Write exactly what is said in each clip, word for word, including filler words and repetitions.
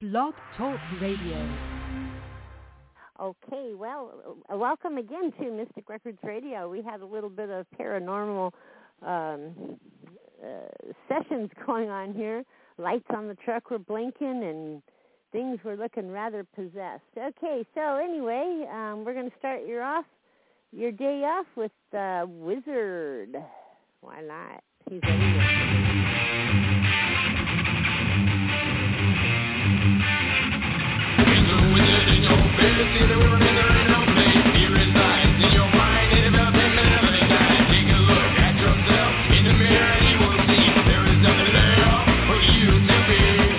Blog Talk Radio. Okay, well, uh, welcome again to Mystic Records Radio. We had a little bit of paranormal um, uh, sessions going on here. Lights on the truck were blinking and things were looking rather possessed. Okay, so anyway, um, we're going to start your off, your day off with uh, Wizard. Why not? He's everywhere. Wizard in your face, see the river in the rain, no place. He resides in your mind, in about ten minutes of the time. Take a look at yourself in the mirror and you will see there is nothing there for you to be.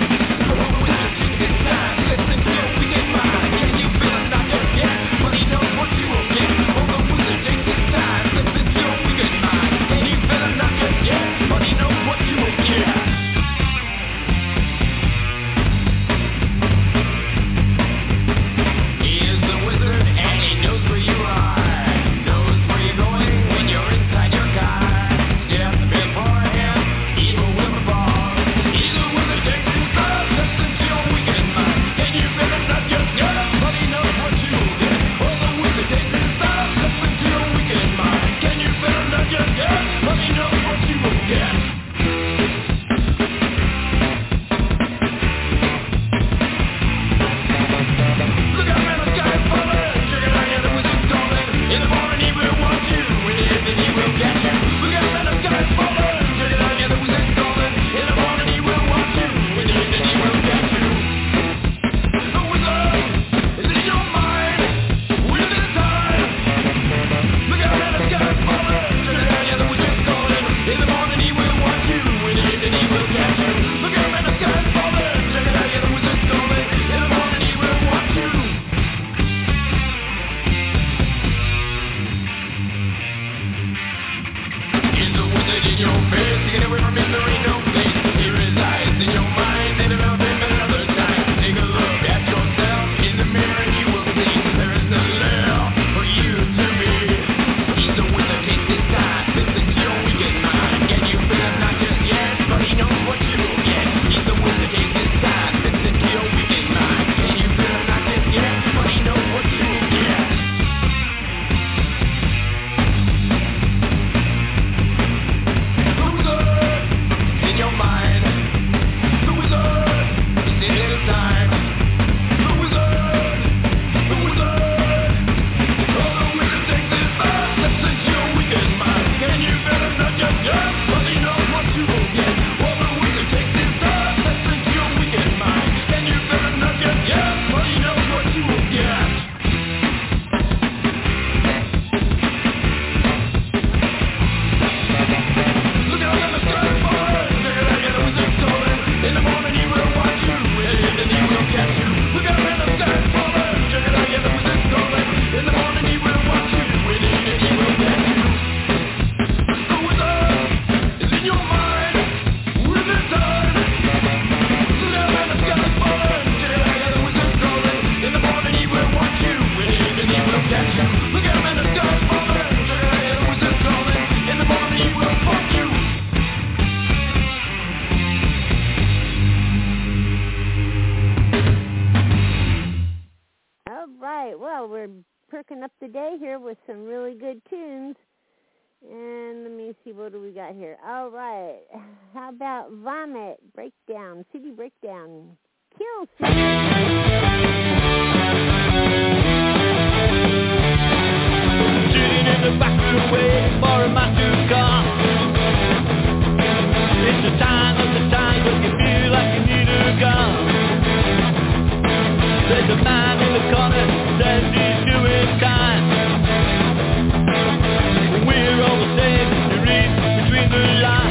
Oh, wizard, take his time, listen to your wicked mind. Can you feel it? Not just yet, but he knows what you will get. Oh, the wizard takes his time, listen to your wicked mind. Can you feel it? Not just yet, but he knows what you will get.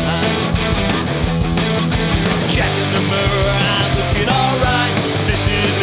Checking the mirror, I'm looking alright. This is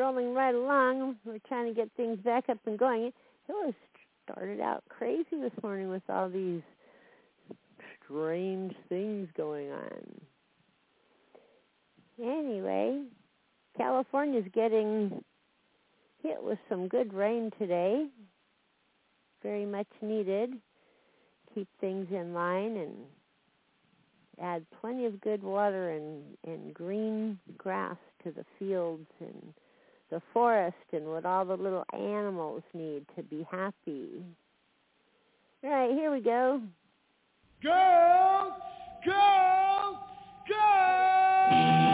rolling right along. We're trying to get things back up and going. It was started out crazy this morning with all these strange things going on. Anyway, California's getting hit with some good rain today. Very much needed. Keep things in line and add plenty of good water and, and green grass to the fields and the forest and what all the little animals need to be happy. All right, here we go. Go, go, go!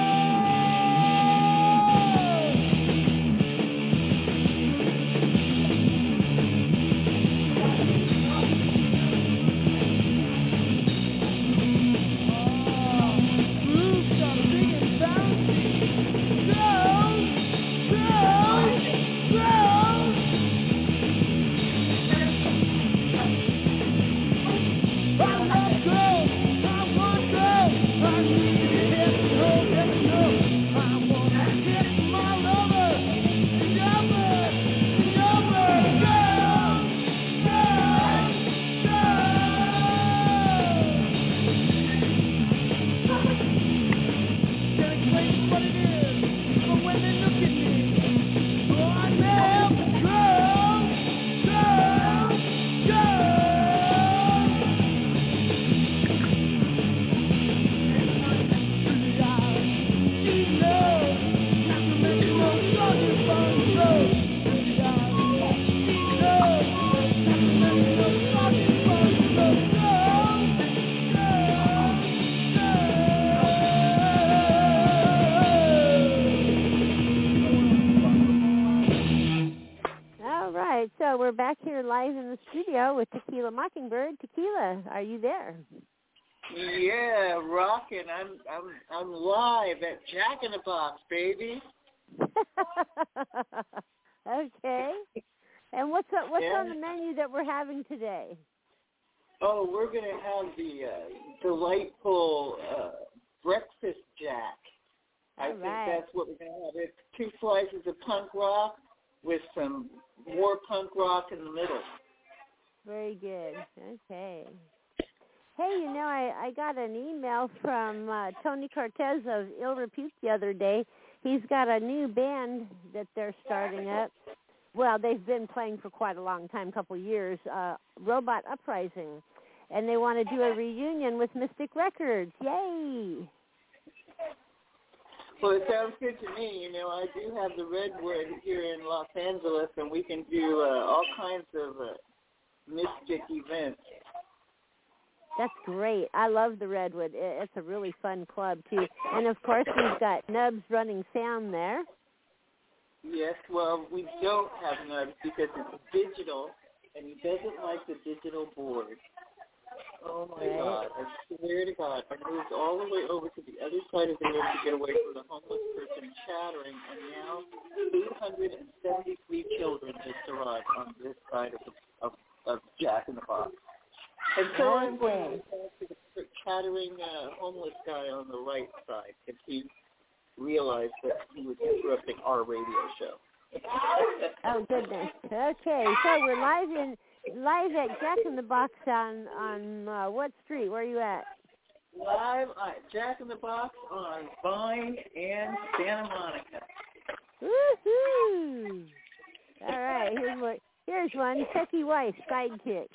So we're back here live in the studio with Tequila Mockingbird. Tequila, are you there? Yeah, rocking. I'm I'm I'm live at Jack in the Box, baby. Okay. And what's up, what's yeah. on the menu that we're having today? Oh, we're gonna have the uh, delightful uh, breakfast Jack. I All think right. that's what we're gonna have. It's two slices of punk rock with some more punk rock in the middle. Very good. Okay. Hey, you know, I, I got an email from uh, Tony Cortez of Ill Repute the other day. He's got a new band that they're starting up. Well, they've been playing for quite a long time, couple years, uh, Robot Uprising. And they want to do a reunion with Mystic Records. Yay! Well, it sounds good to me. You know, I do have the Redwood here in Los Angeles, and we can do uh, all kinds of uh, mystic events. That's great. I love the Redwood. It's a really fun club, too. And, of course, we've got Nubs running sound there. Yes, well, we don't have Nubs because it's digital, and he doesn't like the digital board. Oh, my right. God. I swear to God. I moved all the way over to the other side of the room to get away from the homeless person chattering, and now eight hundred seventy-three children just arrived on this side of, the, of, of Jack in the Box. And so okay. I'm going to talk to the chattering uh, homeless guy on the right side because he realized that he was interrupting our radio show. Oh, goodness. Okay, so we're live in live at Jack in the Box on on uh, what street? Where are you at? Live at Jack in the Box on Vine and Santa Monica. Woohoo! All right, here's what. Here's one. Techie Weiss, Sidekick.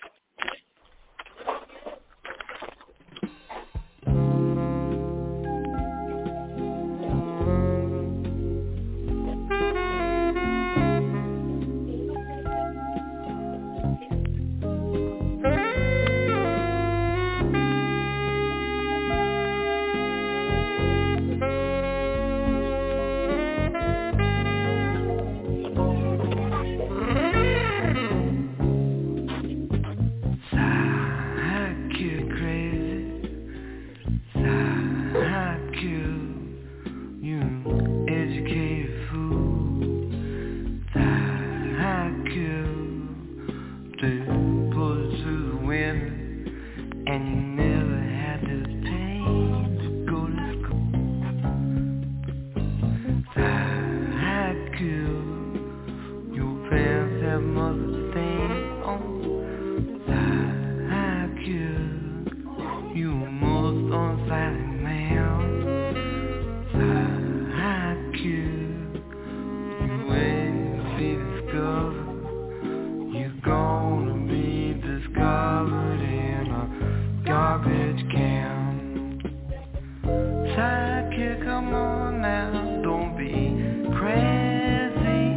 Sidekick, come on now, don't be crazy.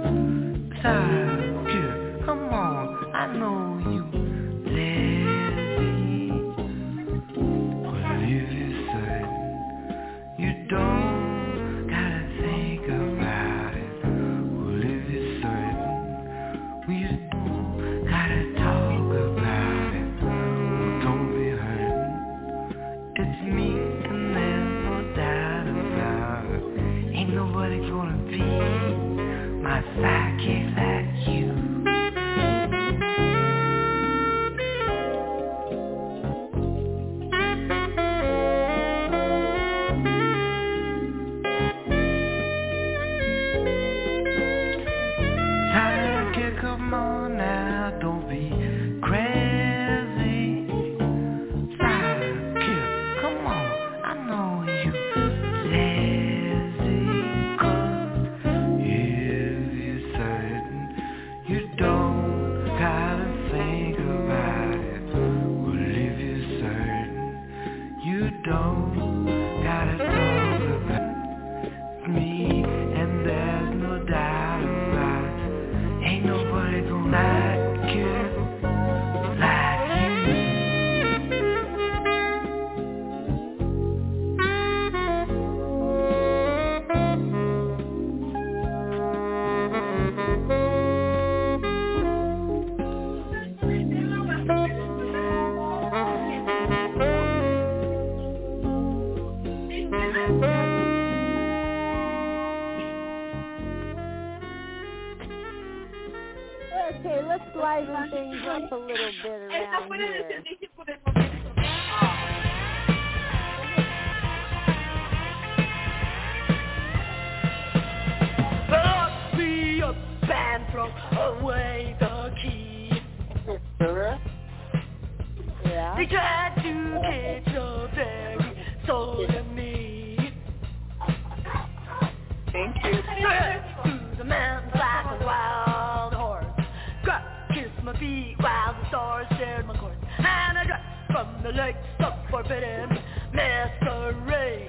Sidekick, come on, I know you lazy. Well, if you're certain you don't gotta think about it. Well, if you're certain we don't gotta talk about it. Well, don't be hurting. It's me and there's no doubt about it. Ain't nobody gonna be my sidekick like you. Sidekick, come on now, don't be crazy. Sidekick, come on, I know you lazy. 'Cause if you're certain you don't gotta think about it. Well, if you're certain you don't gotta talk about me, and there's no doubt about it. Ain't nobody gonna like you like you. Okay, let's liven things up a little bit around here. Lock me up and throw away the key. Sure. Yeah. They tried to catch a berry, so to me. Thank you. Straight through the mountains like a wild horse. Got kissed my feet while the stars stared my course. And I dropped from the lakes of forbidden masquerade.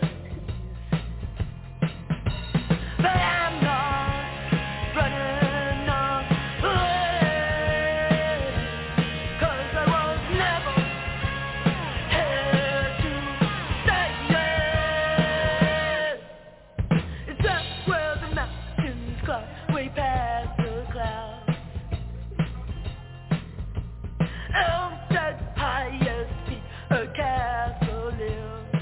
But I'm not running away, 'cause I was never here to stay. It's up where the mountains climb, way past the clouds. On that highest peak, a castle lives.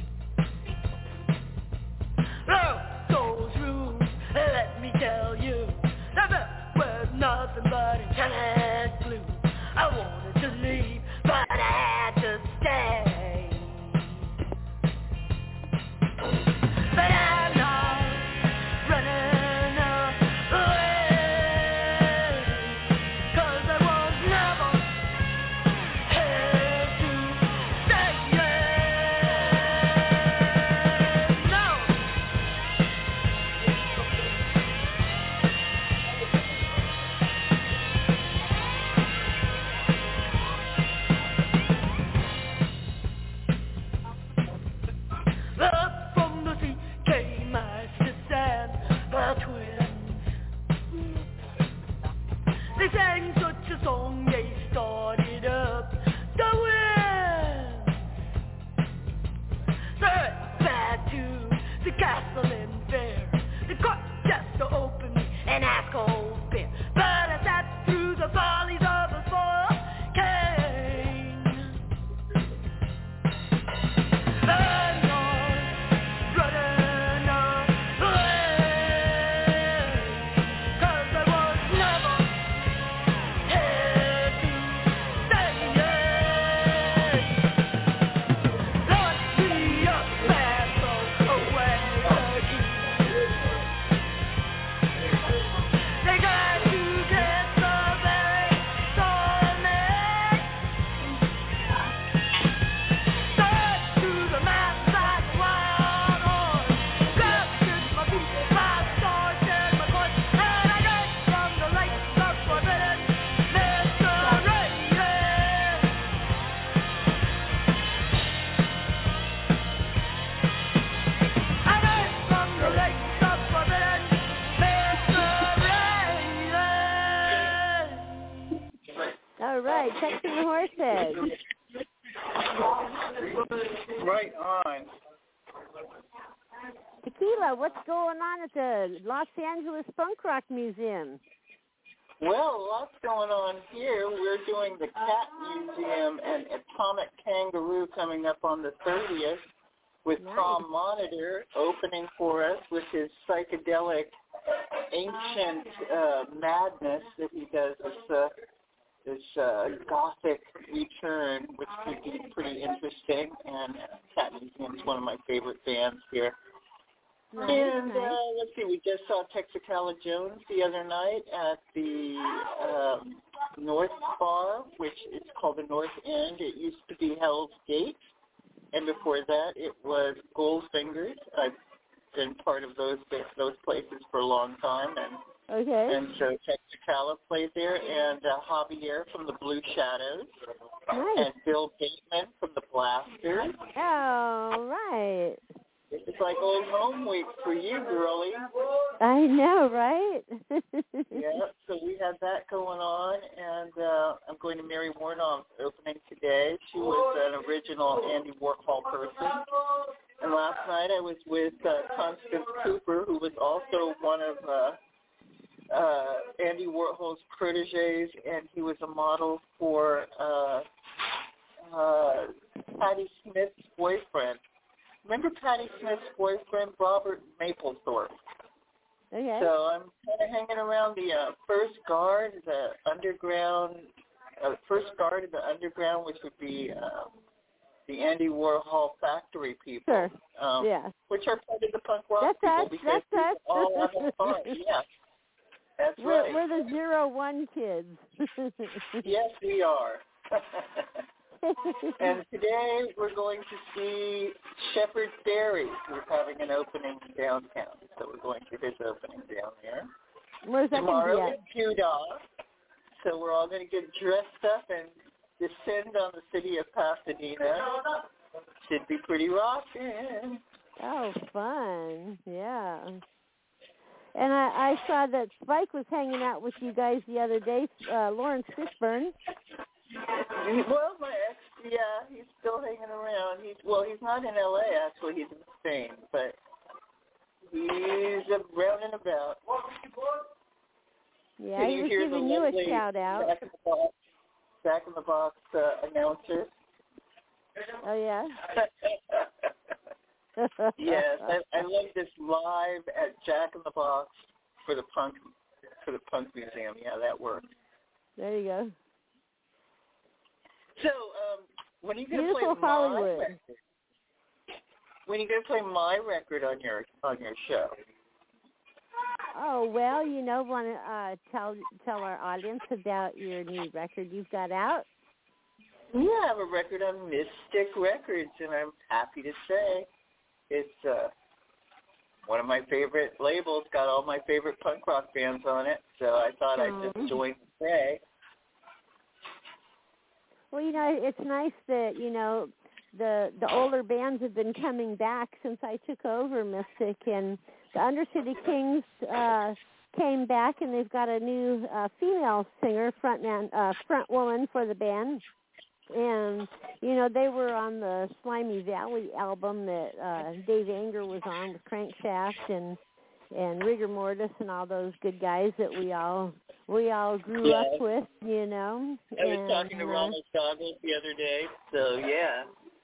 Oh, those rooms, let me tell you, never were nothing but intelligent glue. I wanted to leave, but I had to stay. But I'm not running away, 'cause I was never here to stay. No. Up from the sea came my sister and my twins. They sang such a song, they started up the wind. Straight back to the castle in fair. The court just opened me and asked cold beer. But I sat through the follies of a spoiled king. I'm not running away, 'cause I was never here to stay. Lock me up and throw away the key. They tried to Tequila, what's going on at the Los Angeles Punk Rock Museum? Well, lots going on here. We're doing the Cat Museum and Atomic Kangaroo coming up on the thirtieth with Nice. Tom Monitor opening for us with his psychedelic ancient uh, madness that he does, this, uh, this uh, gothic return, which could be pretty interesting. And Cat Museum is one of my favorite bands here. Nice, And nice. uh, let's see, we just saw Texacala Jones the other night at the um, North Bar, which is called the North End. It used to be Hell's Gate, and before that it was Goldfingers. I've been part of those those places for a long time, and Okay. and so Texacala played there, and uh, Javier from the Blue Shadows, Nice. and Bill Bateman from the Blasters. All right. It's like old home week for you, girlie. I know, right? Yeah, so we had that going on, and uh, I'm going to Mary Warnoff opening today. She was an original Andy Warhol person. And last night I was with uh, Constance Cooper, who was also one of uh, uh, Andy Warhol's proteges, and he was a model for uh, uh, Patti Smith's boyfriend. Remember Patti Smith's boyfriend, Robert Mapplethorpe? Okay. So I'm kind of hanging around the uh, first guard, the underground, uh, first guard of the underground, which would be uh, the Andy Warhol factory people, Sure. um, Yeah. which are part of the punk rock That's people us. because That's us. we all have a part. Yeah, that's We're, right. we're the zero one kids. Yes, we are. And today we're going to see Shepherd Berry, who's having an opening downtown. So we're going to his opening down there. Where's that going to Tomorrow be is Judah, so we're all going to get dressed up and descend on the city of Pasadena. Should be pretty rocking. at? Oh, fun. Yeah. And I, I saw that Spike was hanging out with you guys the other day, uh, Lawrence Fishburne. Well, my ex, yeah, he's still hanging around. He's well, he's not in L A actually. He's in Spain, but he's around and about. Yeah, Can he you was hear giving the you a lovely shout out. Jack in the Box, Jack in the Box uh, announcer? Oh, yeah? Yes, I, I love this live at Jack in the Box for the punk for the punk museum. Yeah, that worked. There you go. So, um, when are you going to play Beautiful my Hollywood. record? When are you going to play my record on your on your show? Oh, well, you know, want to uh, tell tell our audience about your new record you've got out? Yeah, I have a record on Mystic Records, and I'm happy to say it's uh, one of my favorite labels. Got all my favorite punk rock bands on it, so I thought I'd Oh. just join the fray. Well, you know, it's nice that, you know, the the older bands have been coming back since I took over Mystic, and the Undercity Kings uh, came back, and they've got a new uh, female singer, frontman, uh, front woman for the band. And, you know, they were on the Slimy Valley album that uh, Dave Anger was on with Crankshaft and and Rigor Mortis and all those good guys that we all we all grew Yeah. up with, you know. I was and, talking to uh, Ronald Goggles the other day, so yeah.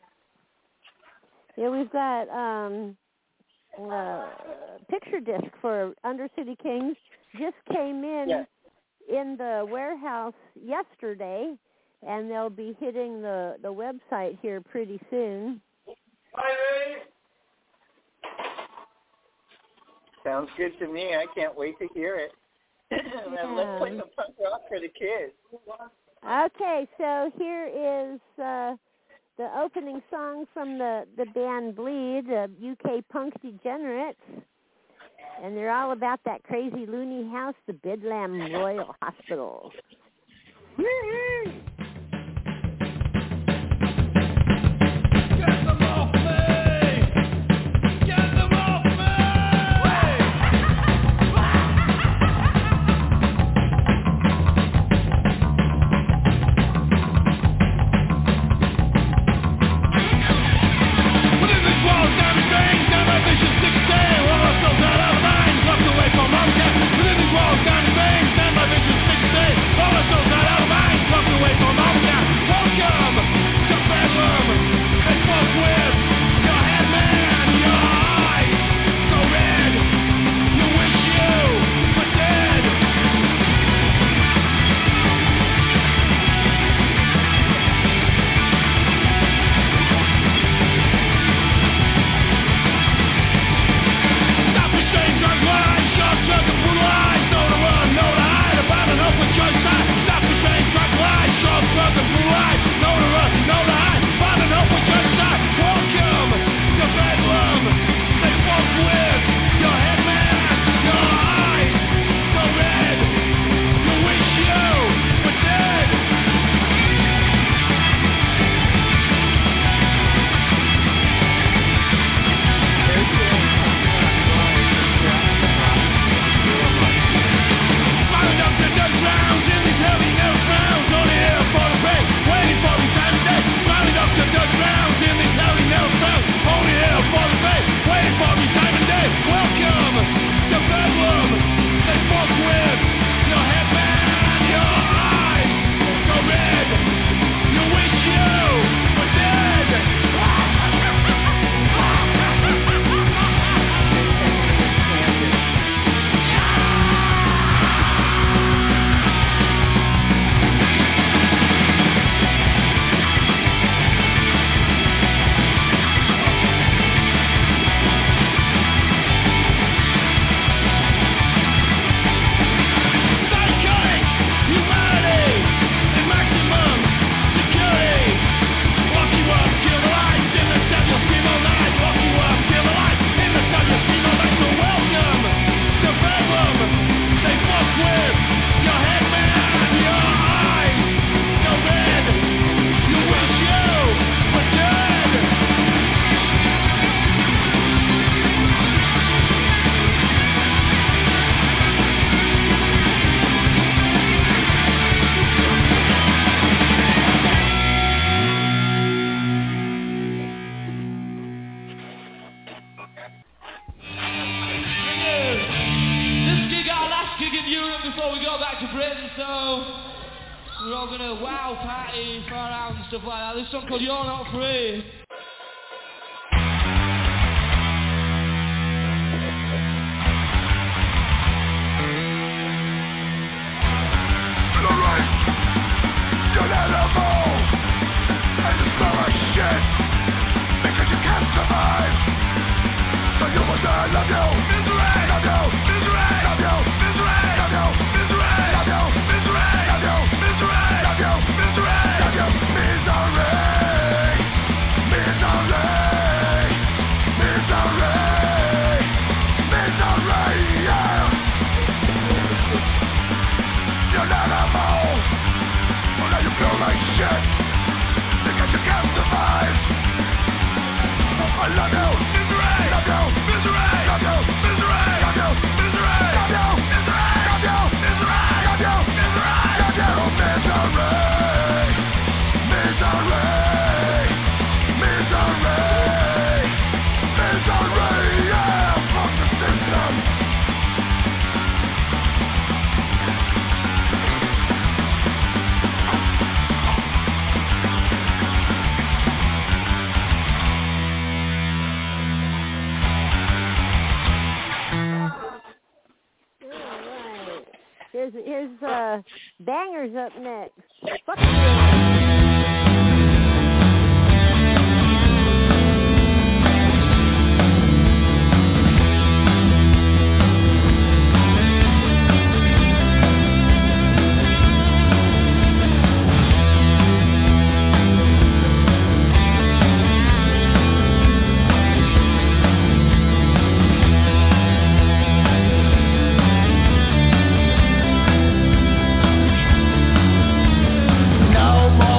Yeah, we've got um, uh, picture disc for Undercity Kings. Just came in Yeah. in the warehouse yesterday, and they'll be hitting the, the website here pretty soon. Sounds good to me. I can't wait to hear it. Now, let's play some punk rock for the kids. Okay, so here is uh, the opening song from the, the band Bleed, uh, U K punk degenerates. And they're all about that crazy loony house, the Bedlam Royal Hospital. Woo-hoo! Get them off me! Get them off me! What is this world? Damn strange, damn ambitious, sick, Up next. Fuck you. No more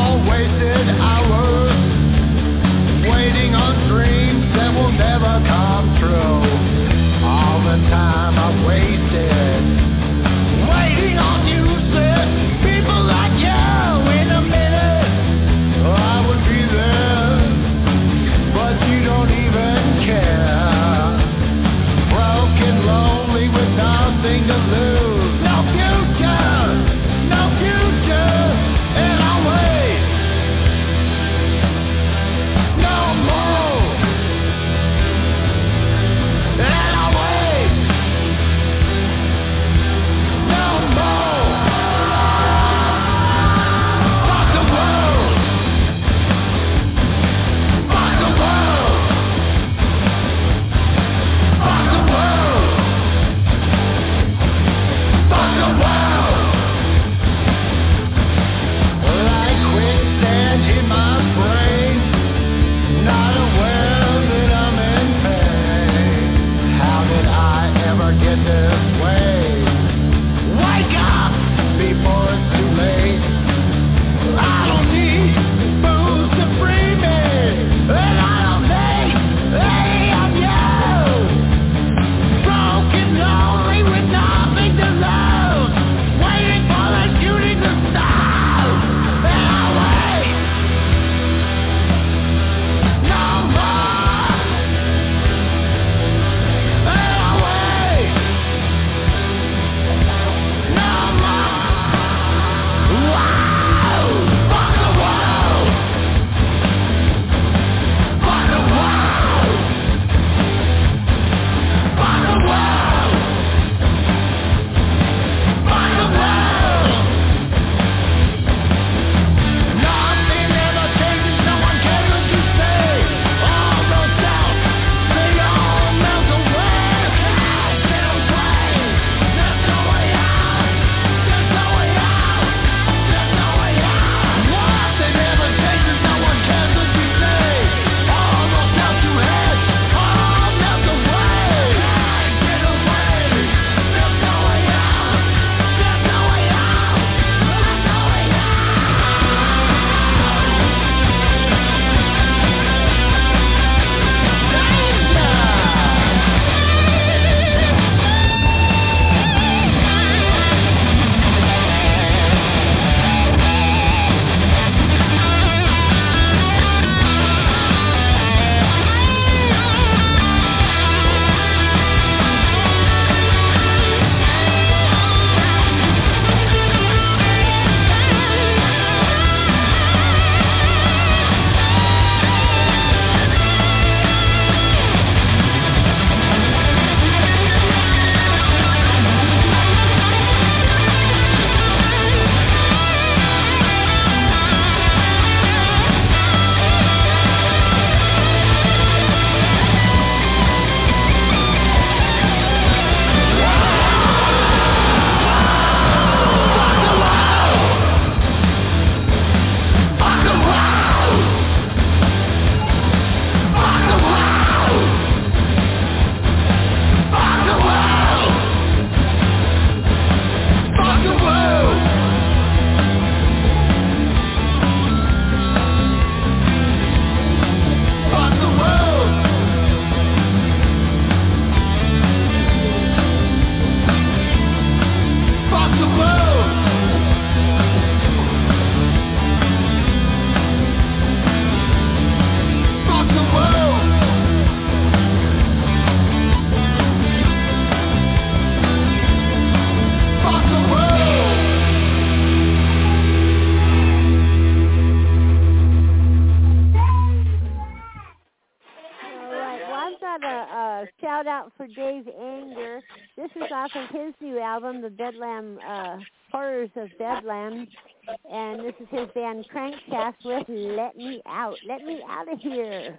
shout out for Dave Anger. This is off of his new album, The Bedlam uh, Horrors of Bedlam. And this is his band Crankshaft with Let Me Out. Let me out of here.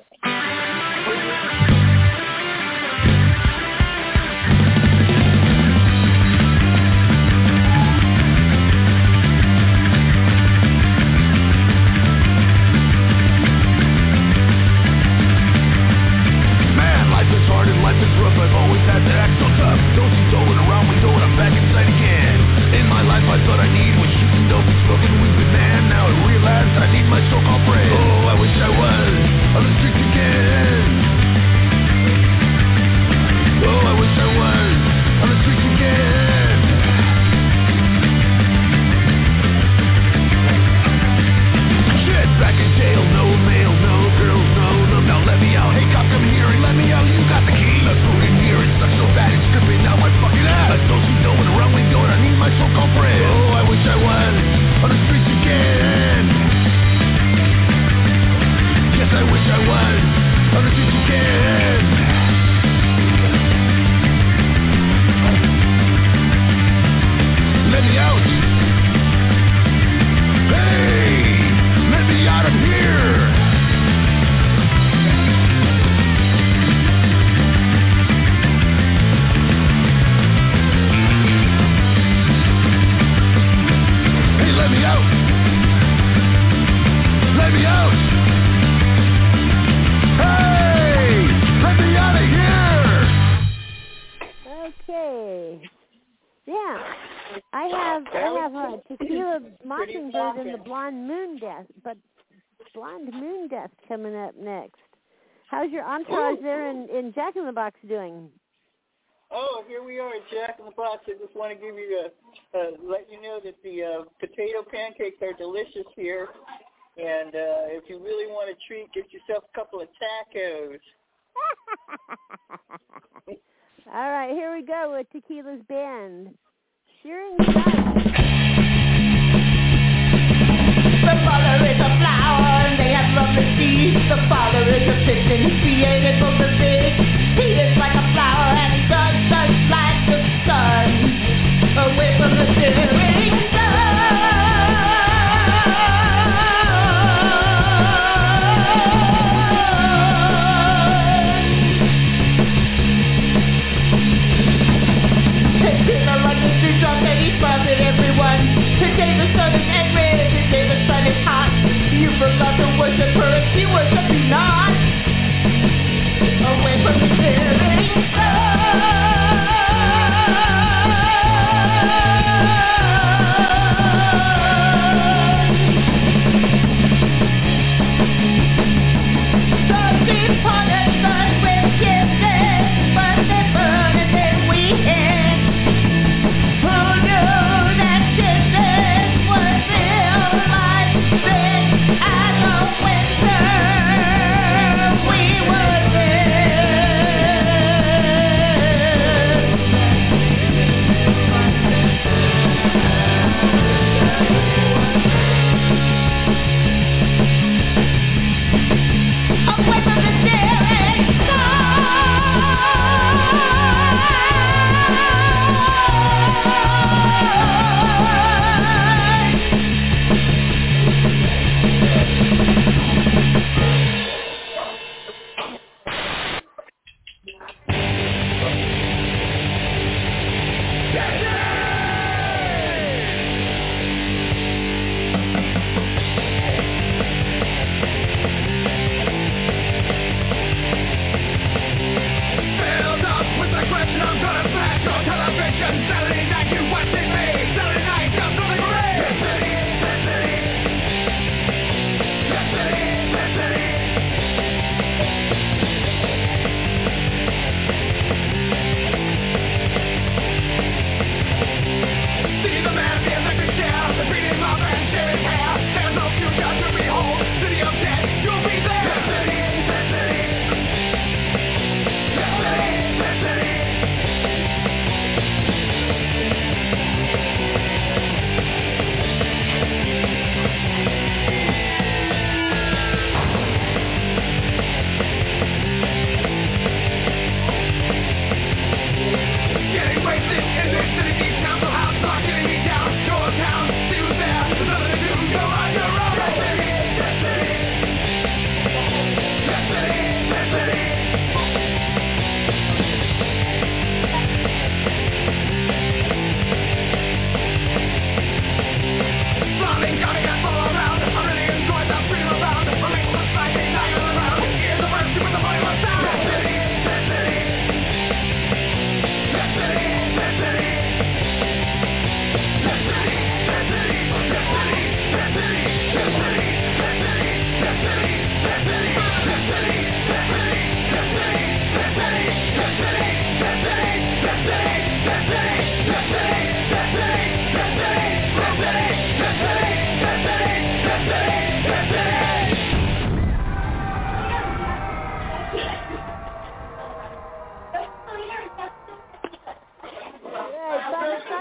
I've always had to act so tough. Don't you throw it around me, know it, I'm back inside again. In my life I thought I need was shooting dope and smoking weed, but man, now I realize I need my so-called friend. Oh, I wish I was on the streets again. Oh, I wish I was on the streets again. Shit, back in jail, no mail, no girls, no, no, now let me out. Hey, cop, come here and let me out, you got the key. The food in here, it sucks so bad, it's dripping out my fucking ass. I don't see no one around me going, I need my so-called friend. Oh, I wish I was on the streets again. Yes, I wish I was on the streets again. Let me out. Hey, let me out of here. Let me out! Let me out! Hey! Let me out of here! Okay. Yeah. I have I have a Tequila Mockingbird and the Blonde Moon Death, but Blonde Moon Death coming up next. How's your entourage there in, in Jack in the Box doing? Oh, here we are at Jack in the Box. I just want to give you a, uh, let you know that the uh, potato pancakes are delicious here. And uh, if you really want a treat, get yourself a couple of tacos. All right, here we go with Tequila's band. Shearing Sun. The father is a flower and they have lovely seeds. The father is a fish and he created both the fish. He is like a flower and he does such like the sun. Away from the searing sun. Tequila like the street drop and he smiles at everyone. Today the sun is angry, today the sun is hot. You forgot to worship her if she worship you not. Away from the city.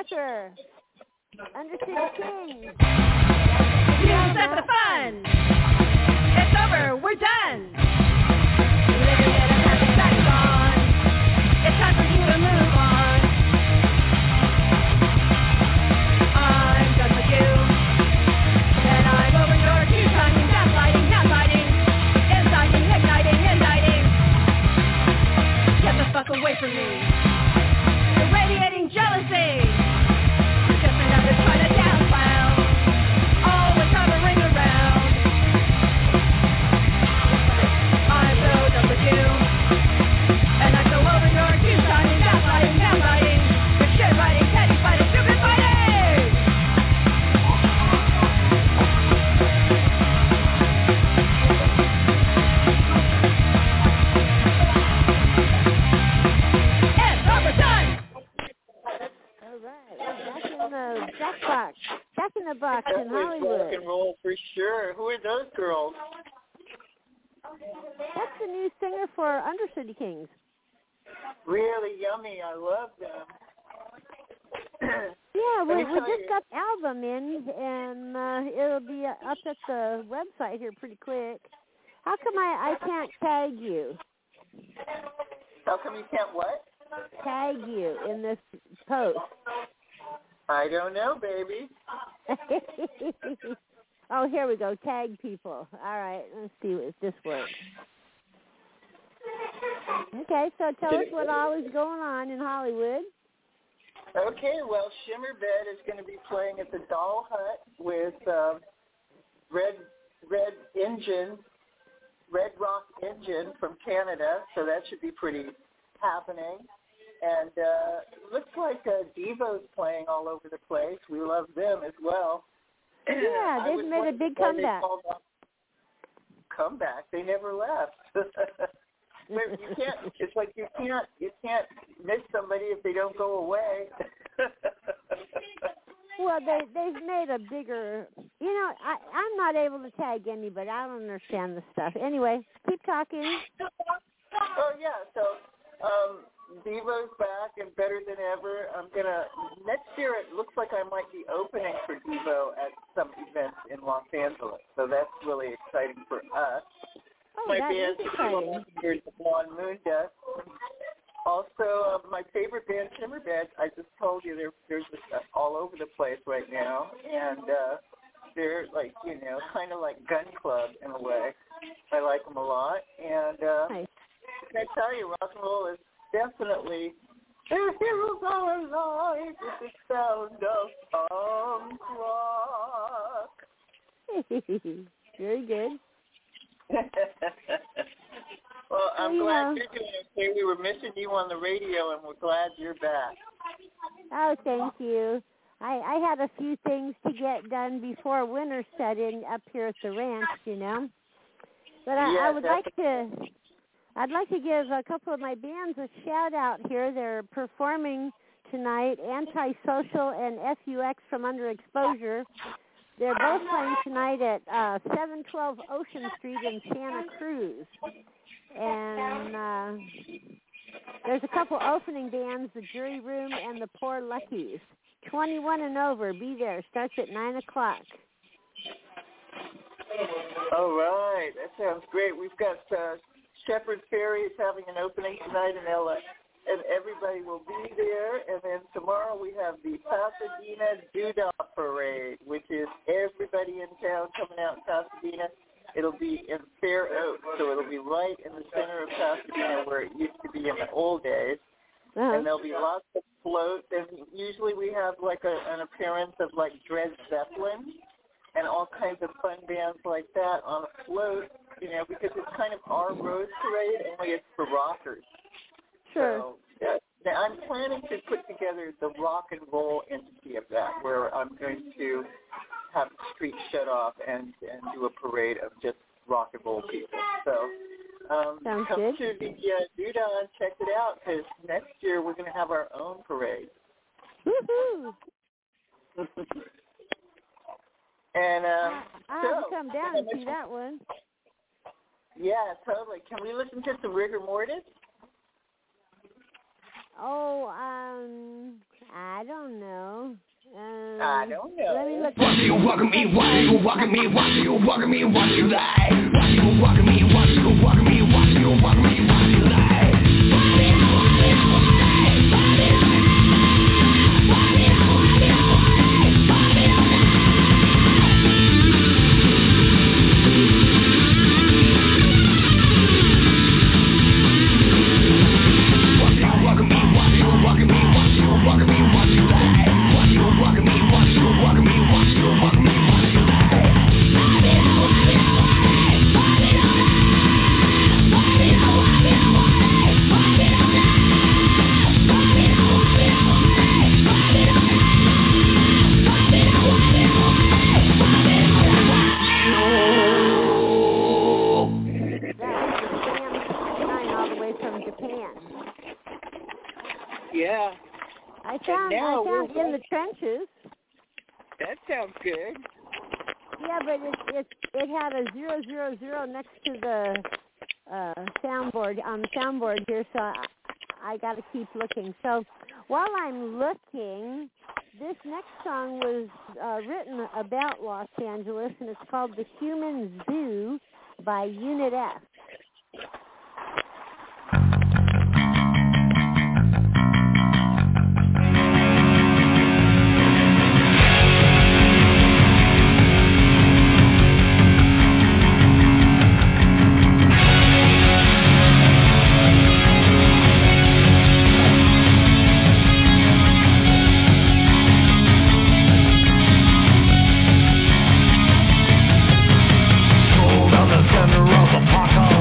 Arthur, Undercity Kings. You set the fun. It's over. We're done. Living in a happy saxophone. It's time for you to move on. I'm done with you. And I'm over your two-timing, gaslighting, gaslighting, inciting, igniting, indicting. Get the fuck away from me. Irradiating jealousy. Just another Chinatown clown. Always hovering around. I'm so done with you. And I'm so over your two-timing, gaslighting, gaslighting, your shit-writing, petty fighting, stupid fighting! It's overdone! All right, we're back in the jackbox, back in the box That in was rock Hollywood. and roll for sure. Who are those girls? That's the new singer for Undercity Kings. Really yummy. I love them. Yeah, Let we, me we tell just you- got the album in, and uh, it'll be up at the website here pretty quick. How come I, I can't tag you? How come you can't what? Tag you in this post. I don't know, baby. Oh, here we go. Tag people. All right, let's see if this works. Okay, so tell us what all is going on in Hollywood. Okay, well, Shimmerbed is going to be playing at the Doll Hut with uh, Red Red Engine, Red Rock Engine from Canada, so that should be pretty happening. And uh, looks like uh, Devo's playing all over the place. We love them as well. Yeah, I they've was made a wondering big why they comeback. called them Comeback. They never left. But you can't. It's like you can't. You can't miss somebody if they don't go away. Well, they they've made a bigger. You know, I I'm not able to tag anybody. I don't understand the stuff. Anyway, keep talking. Oh yeah. So um, Devo's back and better than ever. I'm gonna next year. It looks like I might be opening for Devo at some events in Los Angeles. So that's really exciting for us. Oh, My that is band, exciting. Here's the Blonde Moon Dust. Also, uh, my favorite band, Shimmerbed, I just told you they're they're just uh, all over the place right now, and uh, they're like you know kind of like Gun Club in a way. I like them a lot, and uh, Nice. can I tell you, rock and roll is definitely their heroes are alive with the sound of punk rock. Very good. Well, I'm You glad know. you're doing okay. We were missing you on the radio, and we're glad you're back. Oh, thank you. I, I had a few things to get done before winter set in up here at the ranch, you know. But I, I Yeah, would like to, I'd like to give a couple of my bands a shout out here. They're performing tonight, Antisocial and F U X from Underexposure. They're both playing tonight at uh, seven twelve Ocean Street in Santa Cruz. And uh, there's a couple opening bands, the Jury Room and the Poor Luckies. twenty-one and over, be there. Starts at nine o'clock. All right, that sounds great. We've got uh, Shepherd Ferry is having an opening tonight in L A, and everybody will be there. And then tomorrow we have the Pasadena Doodah Parade, which is everybody in town coming out in Pasadena. It'll be in Fair Oaks, so it'll be right in the center of Pasadena where it used to be in the old days. Uh-huh. And there'll be lots of floats, and usually we have like a, an appearance of like Dred Zeppelin and all kinds of fun bands like that on a float, you know, because it's kind of our Rose Parade, only it's for rockers. Sure. So yeah, now I'm planning to put together the rock and roll entity of that, where I'm going to have the street shut off and, and do a parade of just rock and roll people. So um, Sounds come good. to the uh, Doodah and check it out, because next year we're going to have our own parade. Woohoo! And um, I so, have to come down and see that one. yeah, totally. Can we listen to some Rigor Mortis? Oh, um, I don't know. I don't know. Let me look. Watch you walk me, watch you walk me, watch you walk me, watch you lie. Watch you walk me, watch you walk me, watch you walk me, watch you lie. Yeah. I found, now I found we're- In the Trenches. That sounds good. Yeah, but it it it had a zero zero zero next to the uh, soundboard on the soundboard here, so I, I got to keep looking. So while I'm looking, this next song was uh, written about Los Angeles, and it's called "The Human Zoo" by Unit F. Center of apocalypse.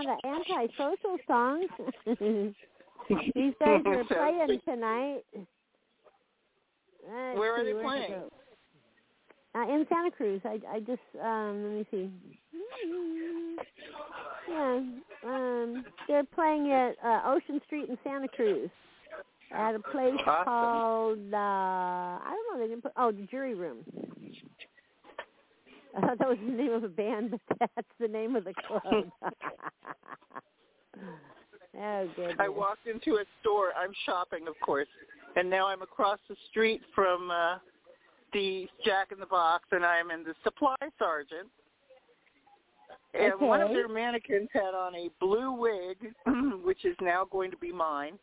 lot of antisocial songs. These guys are playing tonight. Let's Where are see, they where'd playing? go? Uh, in Santa Cruz. I, I just, um, let me see. Yeah, um, they're playing at uh, Ocean Street in Santa Cruz at a place Awesome. called, uh, I don't know, they didn't put, oh, the Jury Room. I thought that was the name of a band, but that's the name of the club. Oh, goodness. I walked into a store. I'm shopping, of course, and now I'm across the street from uh, the Jack in the Box, and I'm in the Supply Sergeant. And Okay. one of their mannequins had on a blue wig, which is now going to be mine.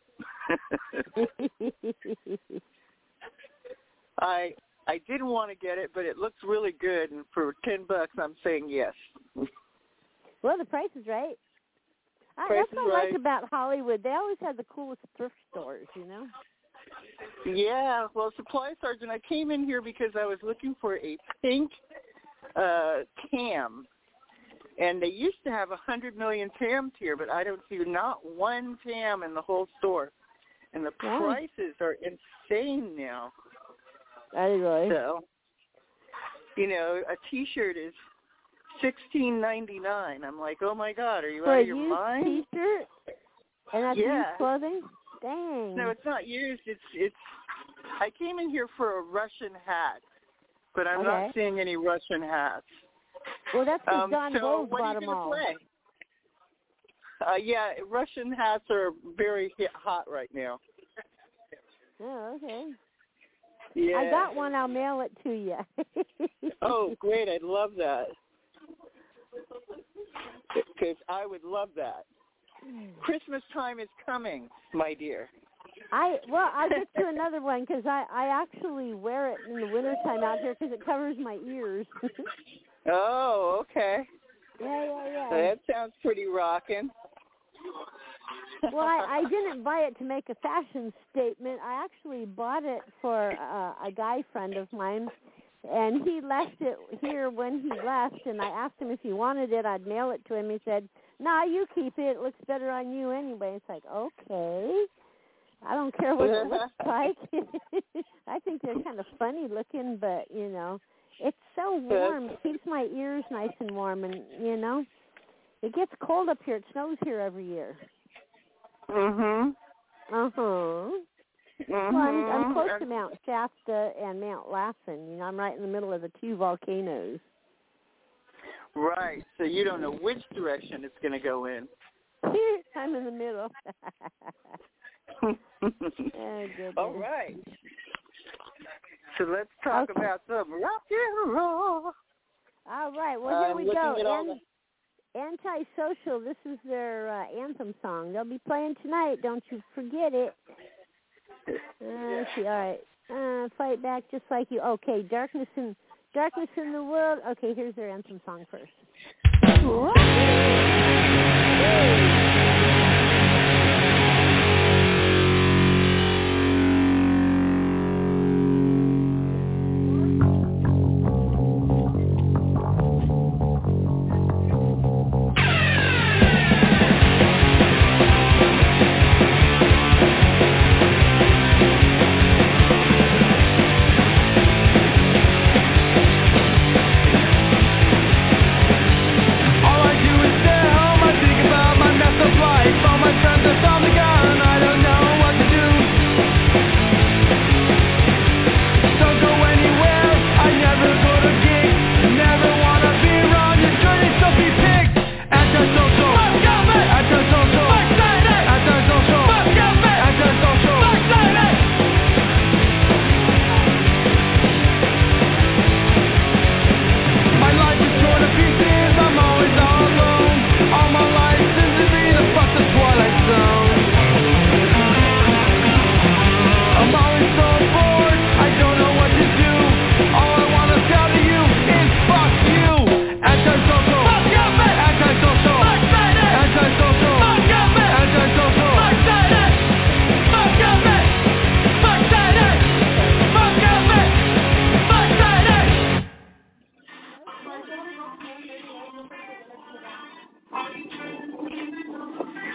I I didn't want to get it, but it looks really good, and for ten bucks, I'm saying yes. Well, the price is right. I, Price that's what is I right. like about Hollywood. They always have the coolest thrift stores, you know? Yeah, well, Supply Sergeant, I came in here because I was looking for a pink uh, Tam. And they used to have a hundred million Tams here, but I don't see not one Tam in the whole store. And the Yeah. prices are insane now. Are they really? So, you know, a T-shirt is sixteen ninety nine. I'm like, oh my God, are you For out a of your used mind? T-shirt? And that's Yeah. used clothing? Dang. No, it's not used. It's it's. I came in here for a Russian hat, but I'm Okay. not seeing any Russian hats. Well, that's because Um, Don so Bowles what bought are you them gonna all. play? Uh, yeah, Russian hats are very hit hot right now. Oh, okay. Yeah. I got one. I'll mail it to you. Oh, great! I'd love that. Because I would love that. Christmas time is coming, my dear. I well, I'll get you another one because I I actually wear it in the wintertime out here because it covers my ears. Oh, okay. Yeah, yeah, yeah. That sounds pretty rockin'. Well, I, I didn't buy it to make a fashion statement. I actually bought it for uh, a guy friend of mine, and he left it here when he left, and I asked him if he wanted it. I'd mail it to him. He said, "Nah, you keep it. It looks better on you anyway." It's like, okay. I don't care what it looks like. I think they're kind of funny looking, but, you know, it's so warm. It keeps my ears nice and warm, and, you know, it gets cold up here. It snows here every year. Mhm. Uh-huh. Mhm. Well, I'm, I'm close to Mount Shasta and Mount Lassen. You know, I'm right in the middle of the two volcanoes. Right. So you don't know which direction it's going to go in. I'm in the middle. Oh, goodness. All right. So let's talk Okay. about some rock and roll. All right. Well, here I'm we looking go. at all An- Antisocial. This is their uh, anthem song. They'll be playing tonight. Don't you forget it. Uh, let's see. All right. Uh, fight back just like you. Okay. Darkness in Darkness in the World. Okay. Here's their anthem song first. All I do is stay home. I think about my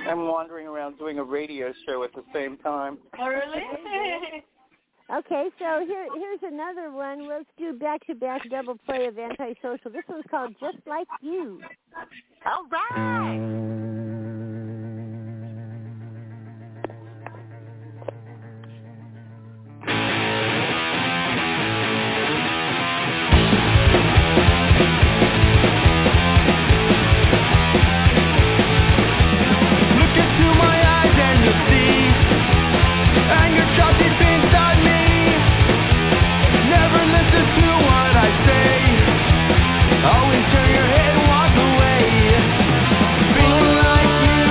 I'm wandering around doing a radio show at the same time. Oh, really? Okay, so here here's another one. Let's do back-to-back double play of Antisocial. This one's called Just Like You. All right. Always turn your head and walk away. Feeling like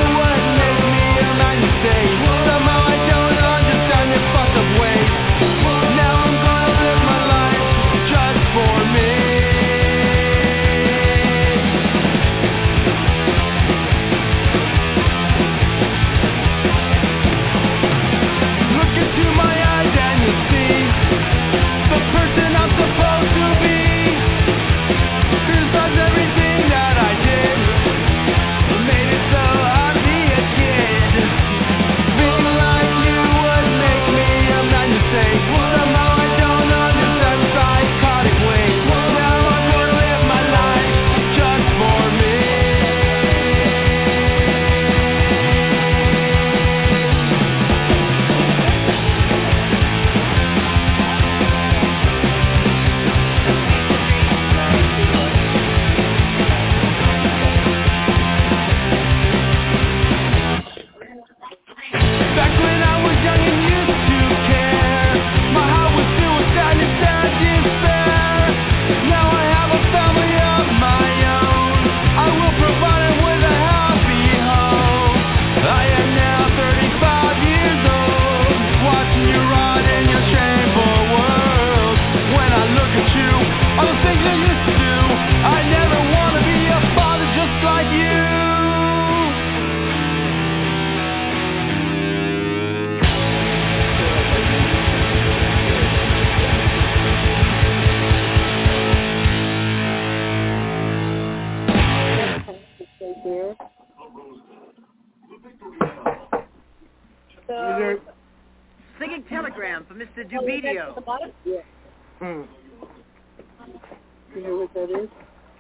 Psychic telegram for Mister Dubidio. Yeah. Mm. You know what that is?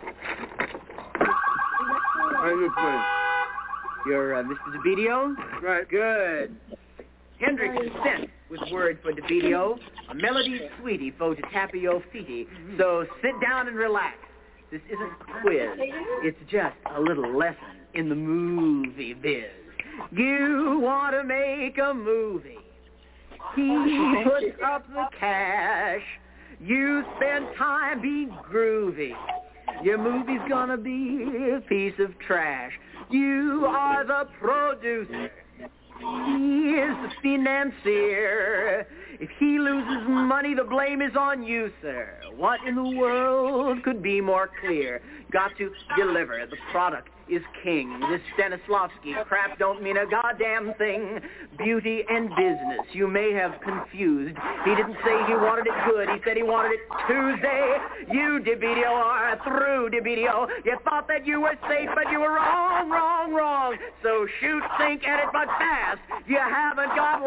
How you playing? You're uh, Mister Dubidio? Right. Good. Hendrix is sent with word for Dubidio, a melody sweetie for Tapio Fiti. So sit down and relax. This isn't a quiz. It's just a little lesson in the movie biz. You want to make a movie. He puts up the cash. You spend time being groovy. Your movie's gonna be a piece of trash. You are the producer. He is the financier. If he loses money, the blame is on you, sir. What in the world could be more clear? Got to deliver. The product is king. This Stanislavski crap don't mean a goddamn thing. Beauty and business, you may have confused. He didn't say he wanted it good. He said he wanted it Tuesday. You, Dubidio, are through, Dubidio. You thought that you were safe, but you were wrong, wrong, wrong. So shoot, think, edit, but fast. You haven't got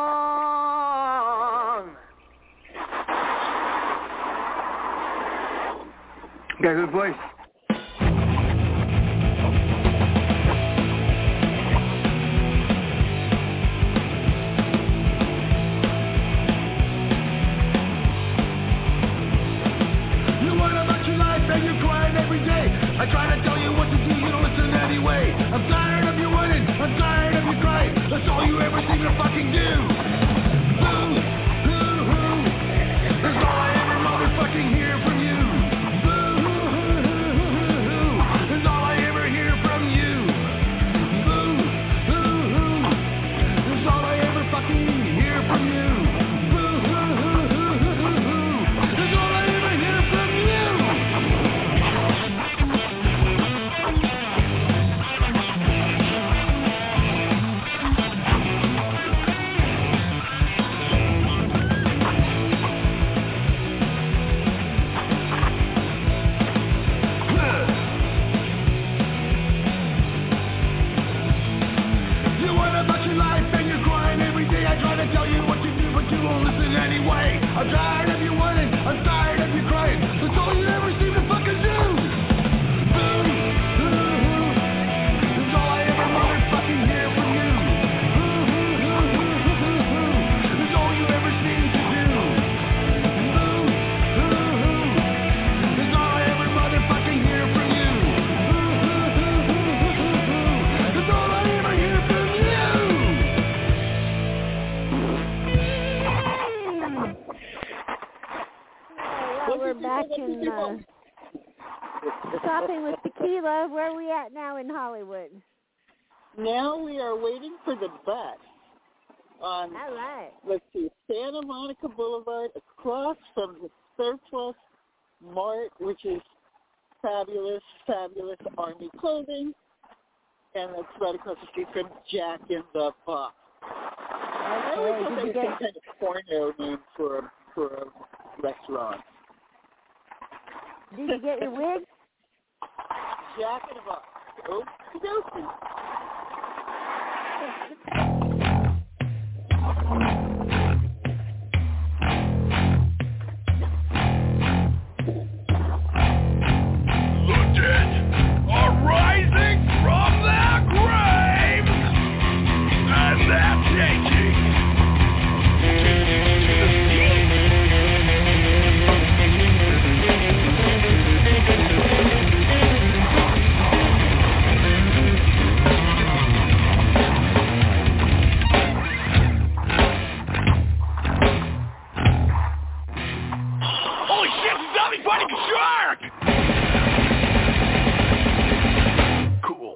long. Got a good voice. I try to tell you what to do, you don't listen anyway. I'm tired of you whining, I'm tired of you crying. That's all you ever seem to fucking do. Boo, hoo, hoo. That's all I ever motherfucking hear from you. Boo, hoo, hoo. anyway. I'm tired of you winning, I'm tired of you crying. That's all you ever seem to fucking do. Boo, hoo, hoo. That's all I ever motherfucking hear from you. Boo, hoo, hoo, hoo, hoo, hoo. That's all you ever seem to do. Boo, hoo, hoo. That's all I ever motherfucking hear from you. Boo, hoo, hoo, hoo, hoo, hoo. That's all I ever hear from you. Well, we're back in uh, Shopping with Tequila. Where are we at now in Hollywood? Now we are waiting for the bus on, All right. let's see, Santa Monica Boulevard, across from the Surplus Mart, which is fabulous, fabulous Army clothing, and that's right across the street from Jack in the Box. I Okay, always thought did that you was get- some kind of porno name for a, for a restaurant. Did you get your wig? Jack in the Box. Okie dokie. The dead are rising from their graves, and they're taking to the sea. Holy shit, the zombie's fighting a shark! Cool.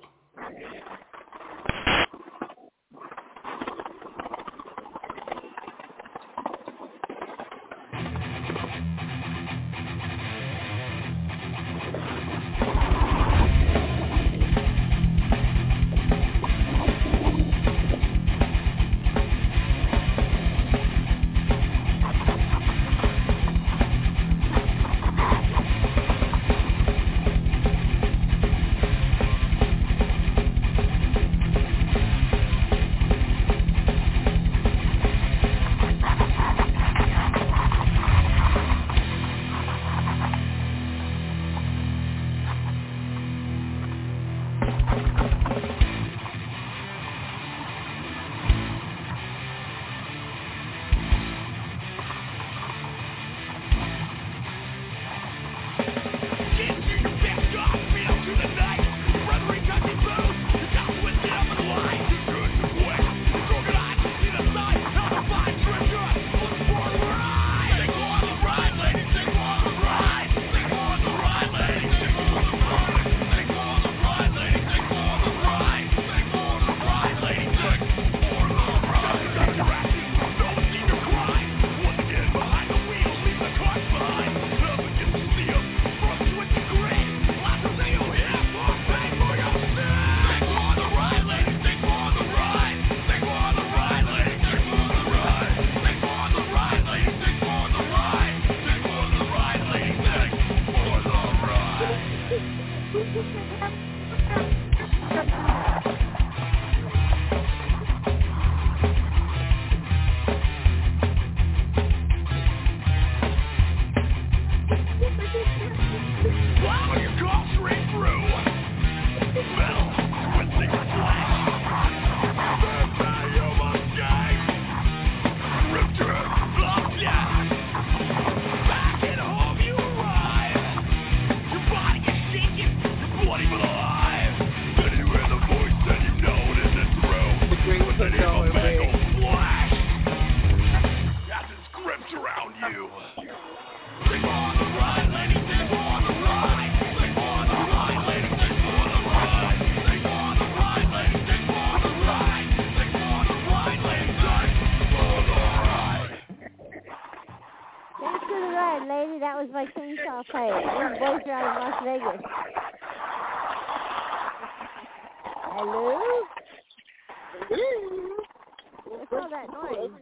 Hey, these boys are out of Las Vegas. Hello? What's all that noise?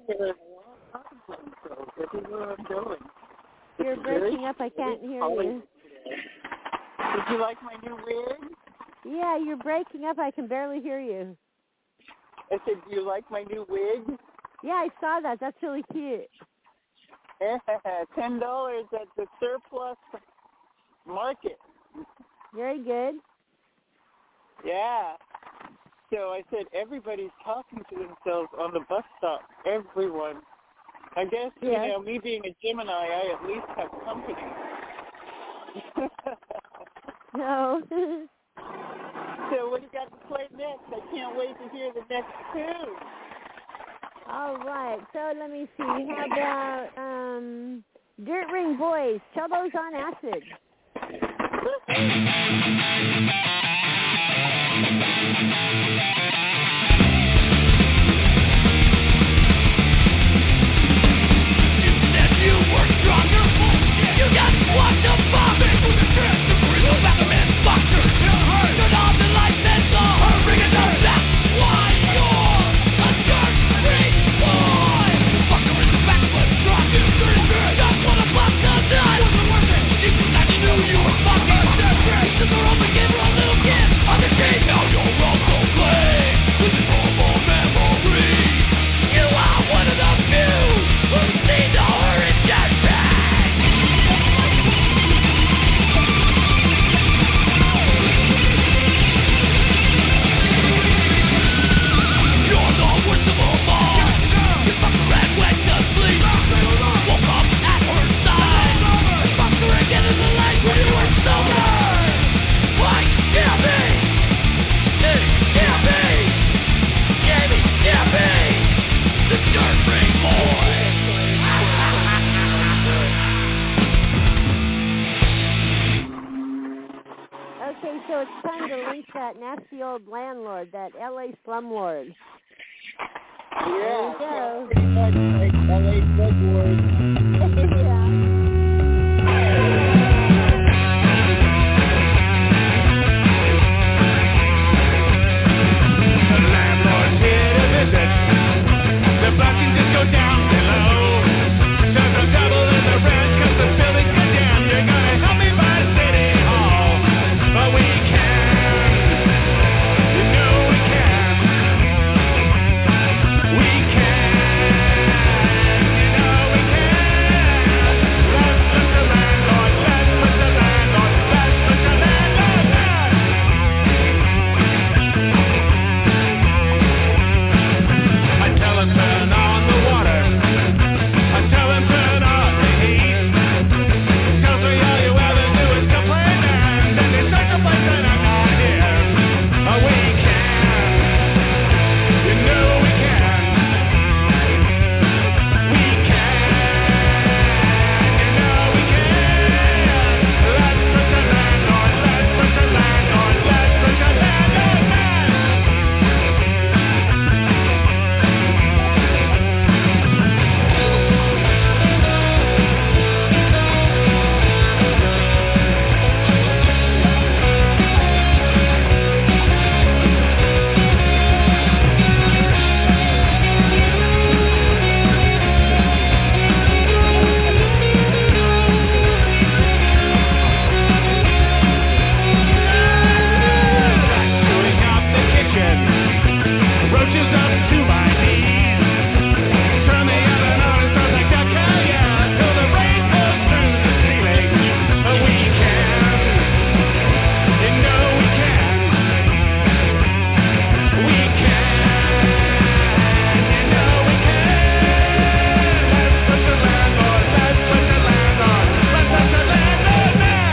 You're breaking up. I can't hear you. Did you like my new wig? Yeah, you're breaking up. I can barely hear you. I said, do you like my new wig? Yeah, I saw that. That's really cute. Yeah, ten dollars at the surplus market. Very good. Yeah. So I said everybody's talking to themselves on the bus stop. Everyone. I guess, Yes. you know, me being a Gemini, I at least have company. No. So what do you got to play next? I can't wait to hear the next tune. All right. So let me see. How about um, Dirt Ring Boys, Cellos on Acid. You were stronger, you got swapped up bombing with the trip to breathe the back of man's boxer. Turn on the lights and saw her ring it up. That's why you're a dirt ring boy. The fucker in the back was strong, you dirty girl. Just wanna bust the nut. Wasn't worth it. Deep inside you knew you were fucking. Took her home and gave her a little gift. On the game now you're also playing with this horrible memory. You are one of the few who see the horrid dirt bag. You're the worst of them all. You fucked her and went to sleep. Woke up at her side. And fucked her again in the light when you were sober. Why? Yeah, me. Hey, yeah, me. Yeah, me. Yeah, me. The dirt ring boy. Okay, so it's time to link that nasty old landlord, that L A slumlord. Yeah. There you go. Pretty much like L A drug wars. Yeah. The landlord's here to visit. The blessings just go down below. There's no double in the rent 'cause the building's condemned. You're gonna help me by City Hall, but we can. You know we can. We can. You know we can. Let's push the landlord. Let's push the landlord. Let's push the landlord down. I tell him turn on the water. I tell him turn on the heat. Tells me all you ever do is complain and then they start complaining I'm not here. Oh, we can. You know we can. We can. You know we can. Let's push the landlord. Let's push the landlord. Let's push the landlord man. Vacuuming out the kitchen, roaches up to my knees. Turn the oven on and start like a caviar till the rain pours through the ceiling. But we can, you know we can. We can, you know we can. Let's push the landlord, let's push the landlord, let's push the landlord man.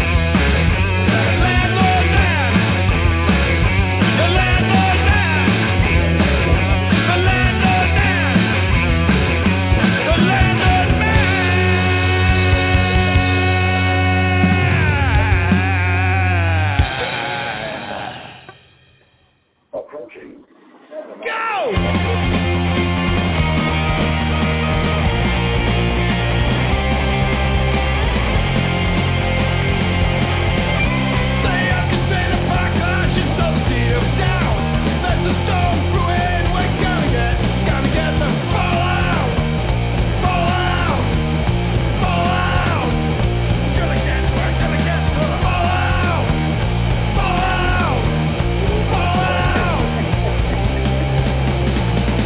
Landlord man. The landlord man! The landlord man! The landlord man! Approaching. Go! Stay up and say the park launch is so deep down. Let the storm through it. We're gonna get, gonna get the fallout. Fallout. Fallout. Gonna get, we're gonna get the fallout. Fallout. Fallout.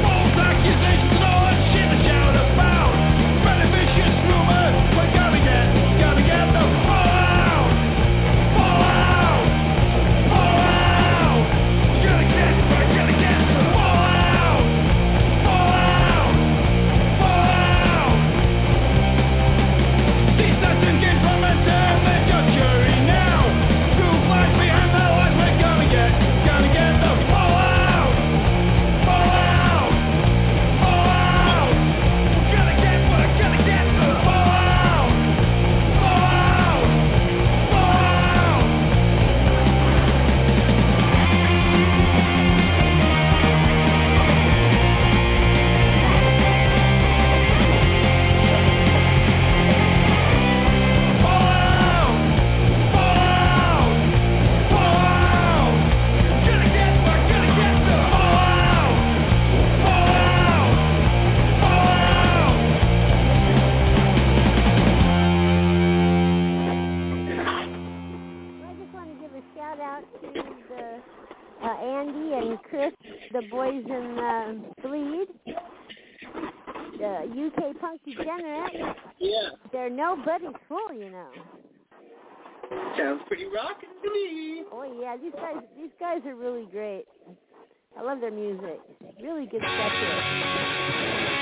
Boys in uh, Bleed, the U K Punk Degenerate. Yeah. They're Nobody's Fool, you know. Sounds pretty rockin' to me. Oh yeah, these guys these guys are really great. I love their music. Really good stuff here.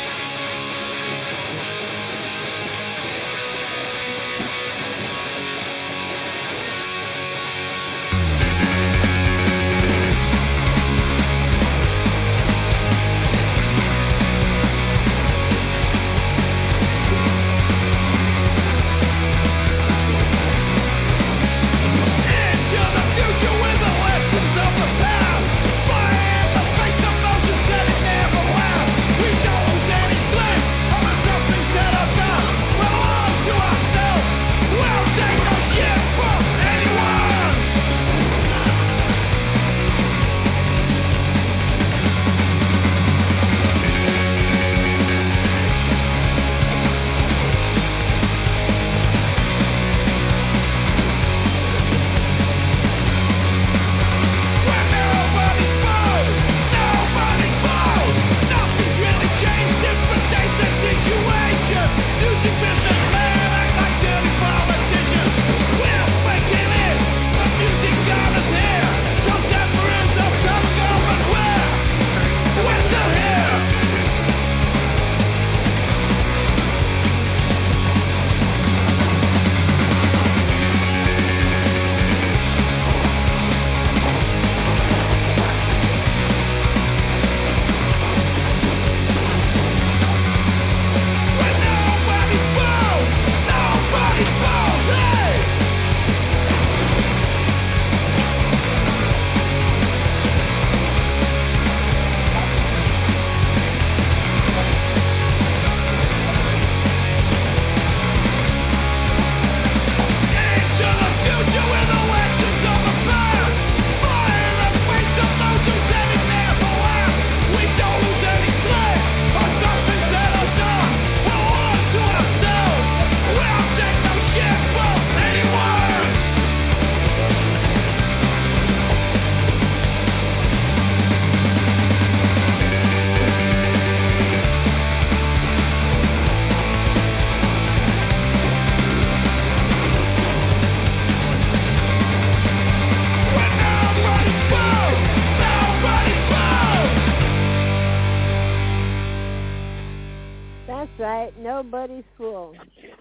Nobody's Fool.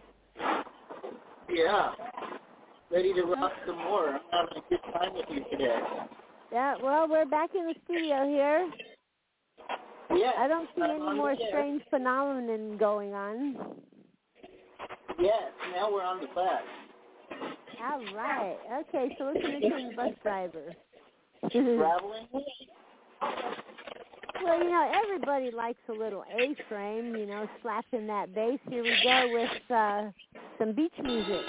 Yeah. Ready to rock some more. I'm having a good time with you today. Yeah, well, we're back in the studio here. Yeah. I don't see I'm any on more the air. strange phenomenon going on. Yes, now we're on the bus. All right. Okay, so listen to the bus driver. Traveling? Well, you know, everybody likes a little A-frame, you know, slapping that bass. Here we go with uh, some beach music.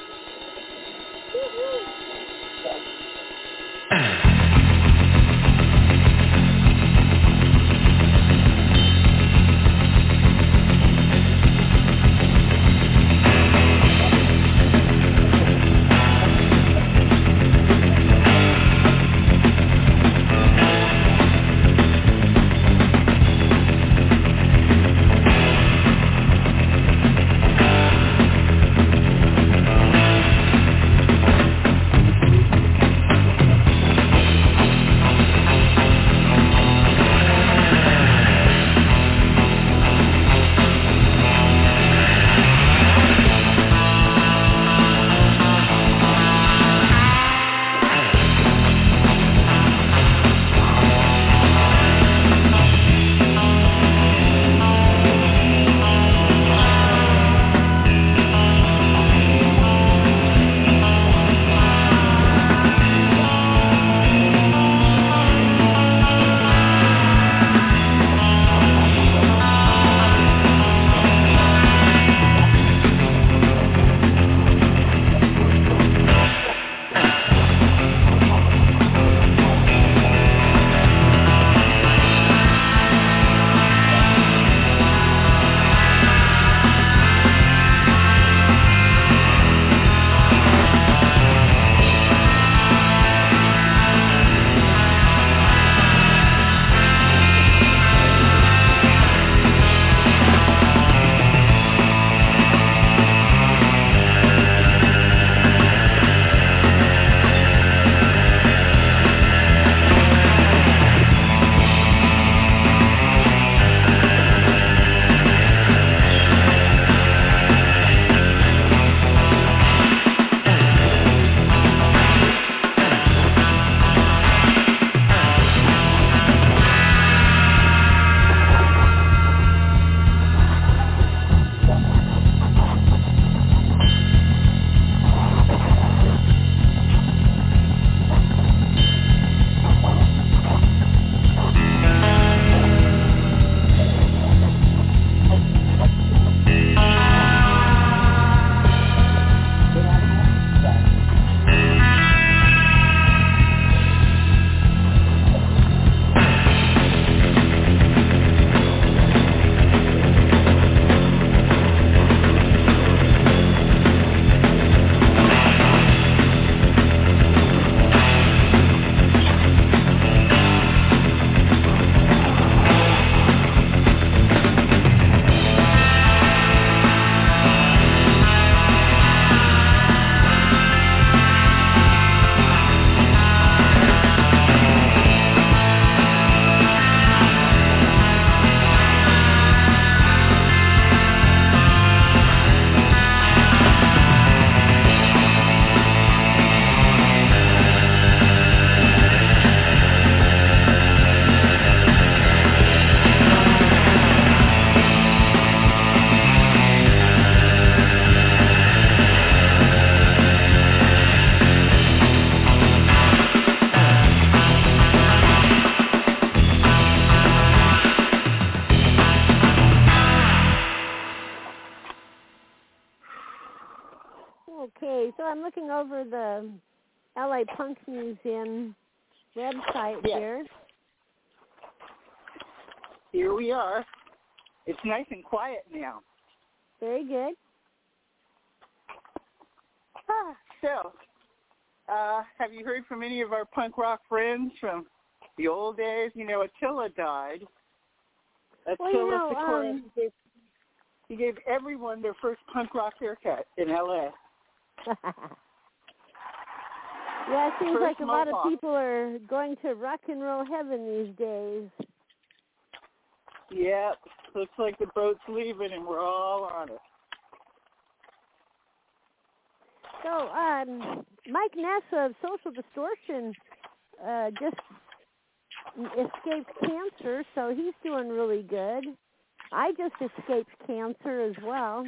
so I'm looking over the L A Punk Museum website Yes. here. Here we are. It's nice and quiet now. Very good. Ah, so, uh, have you heard from any of our punk rock friends from the old days? You know, Attila died. Attila Well, you know, Sikora, um, he, gave, he gave everyone their first punk rock haircut in L A. Yeah, it seems First like a lot of mohawk. people are going to rock and roll heaven these days. Yep, looks like the boat's leaving and we're all on it. So, um, Mike Ness of Social Distortion uh, just escaped cancer, so he's doing really good. I just escaped cancer as well.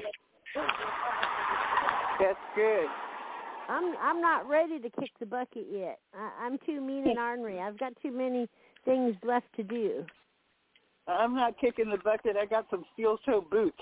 That's good. I'm I'm not ready to kick the bucket yet. I, I'm too mean and ornery. I've got too many things left to do. I'm not kicking the bucket. I got some steel toe boots.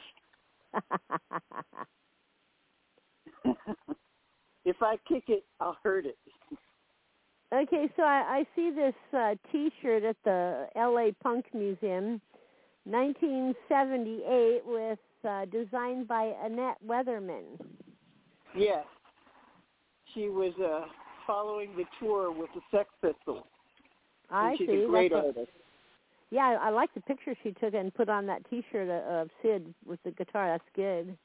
If I kick it, I'll hurt it. Okay, so I, I see this uh, T-shirt at the L A Punk Museum, nineteen seventy-eight, with uh, designed by Annette Weatherman. Yes. She was uh, following the tour with the Sex Pistols. I and she's see. a great That's artist. A, yeah, I, I like the picture she took and put on that T-shirt of, of Sid with the guitar. That's good.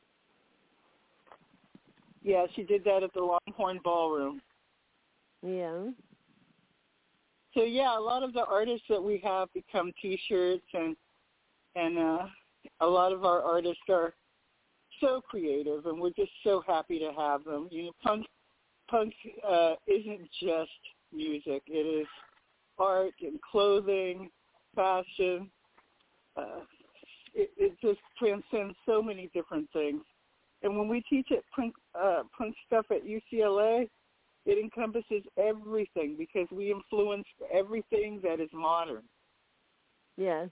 Yeah, she did that at the Longhorn Ballroom. Yeah. So yeah, a lot of the artists that we have become T-shirts, and and uh, a lot of our artists are so creative, and we're just so happy to have them. You know, punk punk uh, isn't just music; it is art and clothing, fashion. Uh, it, it just transcends so many different things. And when we teach at punk, uh, punk stuff at U C L A, it encompasses everything because we influence everything that is modern. Yes.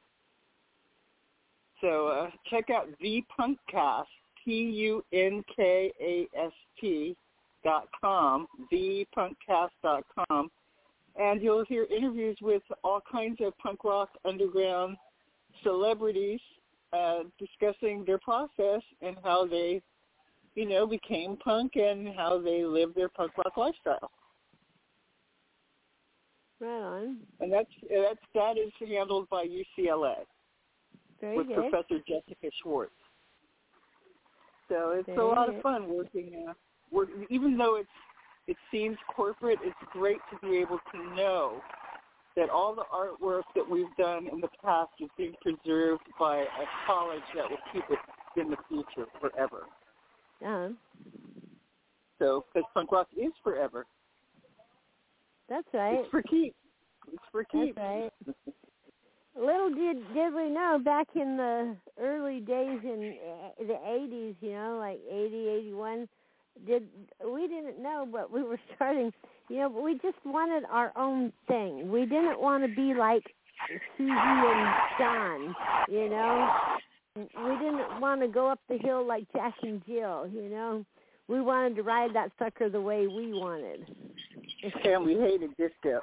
So uh, check out The Punkcast, P U N K A S T dot com, the punkcast dot com, and you'll hear interviews with all kinds of punk rock underground celebrities uh, discussing their process and how they, you know, became punk and how they live their punk rock lifestyle. Right on. And that's that's that is handled by U C L A Very with good. Professor Jessica Schwartz. So it's Very a lot good. of fun working. Uh, work, even though it's it seems corporate, it's great to be able to know that all the artwork that we've done in the past is being preserved by a college that will keep it in the future forever. Uh-huh. So, because punk rock is forever. That's right. It's for keeps. It's for keeps. That's right. Little did did we know back in the early days in uh, the eighties, you know, like eighty, eighty-one, did we didn't know, but we were starting, you know, we just wanted our own thing. We didn't want to be like Susie and John, you know. We didn't want to go up the hill like Jack and Jill, you know. We wanted to ride that sucker the way we wanted. And we hated disco.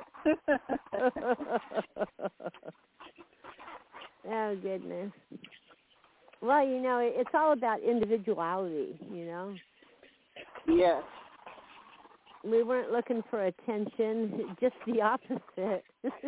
Oh, goodness. Well, you know, it's all about individuality, you know. Yes. We weren't looking for attention, just the opposite.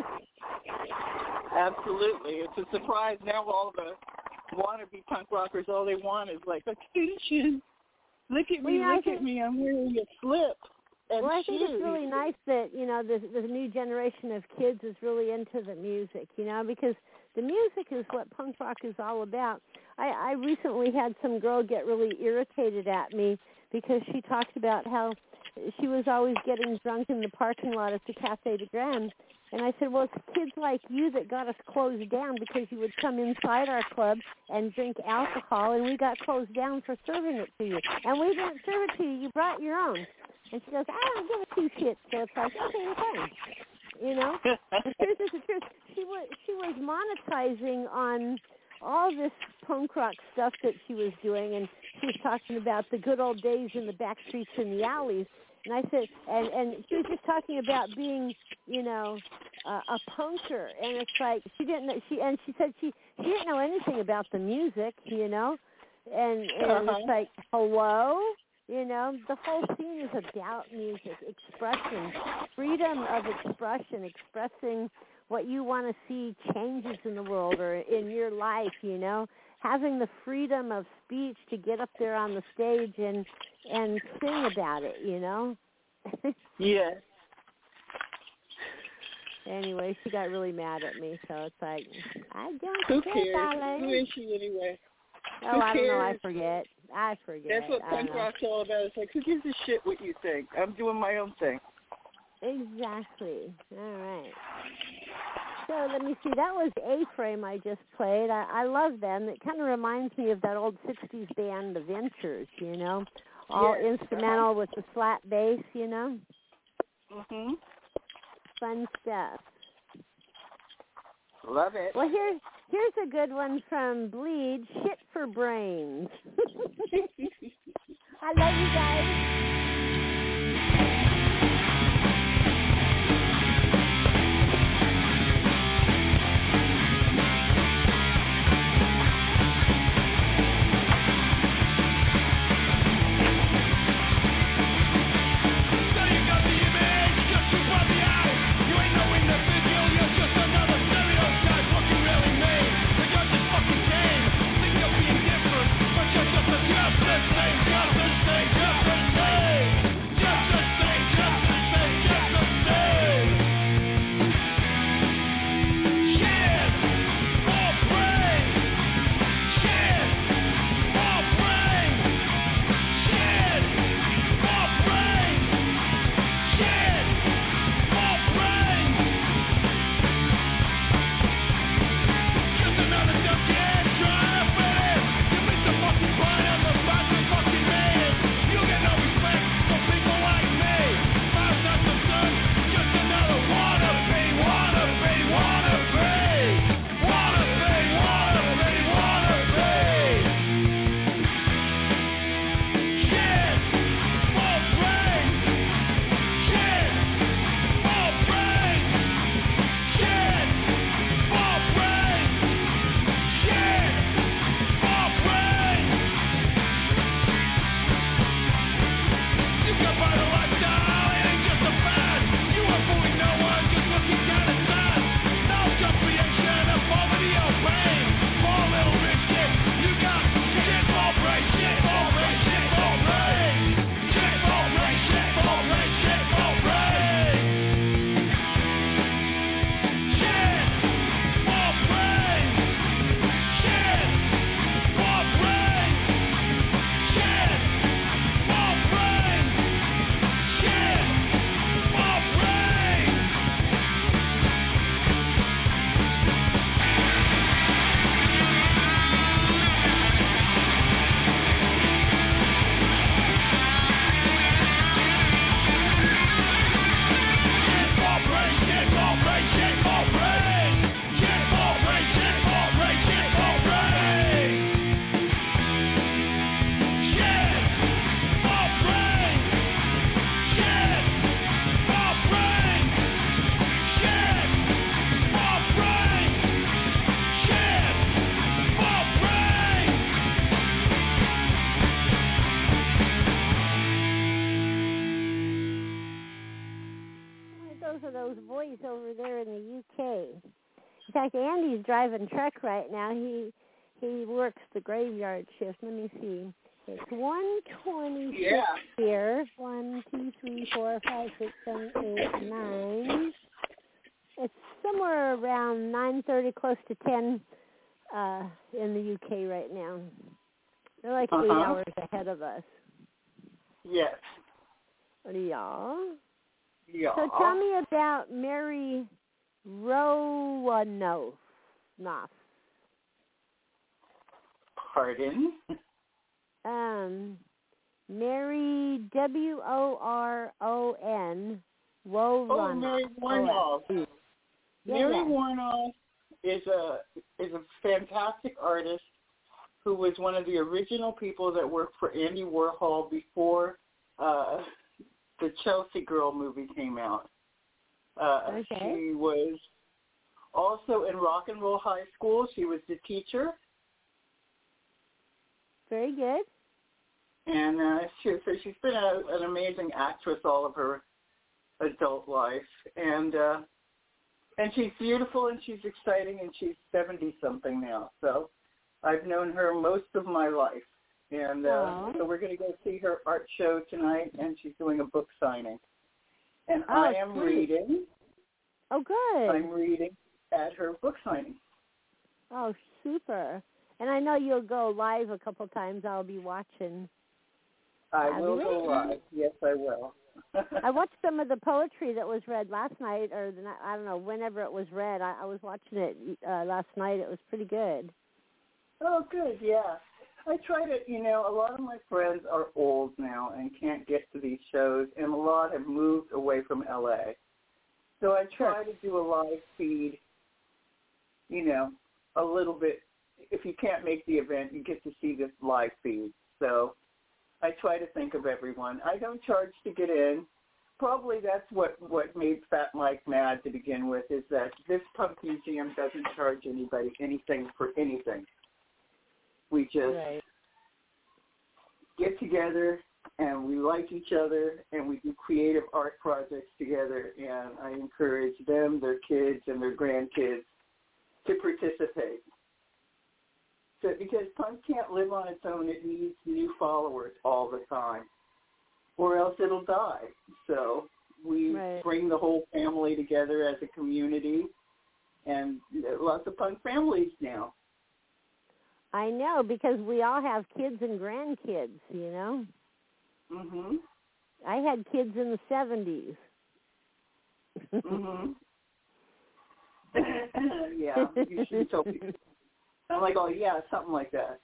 Absolutely. It's a surprise. Now all the wannabe punk rockers, all they want is like, attention. Look at Well, me, yeah, I look think- at me. I'm wearing a slip. And Well, I think shoes. it's really nice that, you know, the, the new generation of kids is really into the music, you know, because the music is what punk rock is all about. I, I recently had some girl get really irritated at me because she talked about how she was always getting drunk in the parking lot at the Cafe de Grande. And I said, well, it's kids like you that got us closed down because you would come inside our club and drink alcohol, and we got closed down for serving it to you. And we didn't serve it to you. You brought your own. And she goes, I don't give a two shits. So it's like, okay, fine. You know? The truth is the truth. She was, she was monetizing on all this punk rock stuff that she was doing, and she was talking about the good old days in the back streets and the alleys. And I said, and, and she was just talking about being, you know, uh, a punker. And it's like she didn't know, she, and she said she, she didn't know anything about the music, you know. And, and Uh-huh. it's like, hello? You know, the whole scene is about music, expression, freedom of expression, expressing what you want to see changes in the world or in your life, you know, having the freedom of speech to get up there on the stage and and sing about it, you know. Yes. Anyway, she got really mad at me, so it's like, I don't Who care, cares? darling. Who is she anyway? Oh, Who I don't know. I cares? forget. I forget. That's what I don't punk know. rock's all about. It's like, who gives a shit what you think? I'm doing my own thing. Exactly. All right. So let me see. That was A-Frame I just played. I, I love them. It kind of reminds me of that old sixties band, The Ventures, you know, all Yes. instrumental Uh-huh. with the flat bass, you know. Mhm. Fun stuff. Love it. Well, here, here's a good one from Bleed, Shit for Brains. I love you guys. Those boys over there in the U K. In fact, Andy's driving truck right now. He he works the graveyard shift. Let me see. It's one twenty-six Yeah. here. One, two, three, four, five, six, seven, eight, nine. It's somewhere around nine thirty, close to ten uh, in the U K right now. They're like Uh-huh. eight hours ahead of us. Yes. Yeah. Yeah. So tell me about Mary Roanoff. Noff. Pardon? Um, Mary W O R O N. Oh, Mary Warnoff. Yeah, Mary yeah. Warnoff is a is a fantastic artist who was one of the original people that worked for Andy Warhol before uh, the Chelsea Girl movie came out. Uh, okay. She was also in Rock and Roll High School. She was the teacher. Very good. And uh, she, so she's been a, an amazing actress all of her adult life. And uh, and she's beautiful and she's exciting and she's seventy-something now. So I've known her most of my life. And uh, so we're going to go see her art show tonight, and she's doing a book signing. And oh, I am sweet. reading. Oh, good. I'm reading at her book signing. Oh, super. And I know you'll go live a couple times. I'll be watching. I Have will you? go live. Yes, I will. I watched some of the poetry that was read last night, or the night, I don't know, whenever it was read. I, I was watching it uh, last night. It was pretty good. Oh, good, yeah. I try to, you know, a lot of my friends are old now and can't get to these shows, and a lot have moved away from L A. So I try to do a live feed, you know, a little bit. If you can't make the event, you get to see this live feed. So I try to think of everyone. I don't charge to get in. Probably that's what, what made Fat Mike mad to begin with, is that this punk museum doesn't charge anybody anything for anything. We just right. get together and we like each other and we do creative art projects together, and I encourage them, their kids, and their grandkids to participate. So because punk can't live on its own, it needs new followers all the time, or else it'll die. So we right. bring the whole family together as a community, and lots of punk families now. I know, because we all have kids and grandkids, you know. Mhm. I had kids in the seventies. Mhm. Yeah, you should tell people. I'm like, oh yeah, something like that.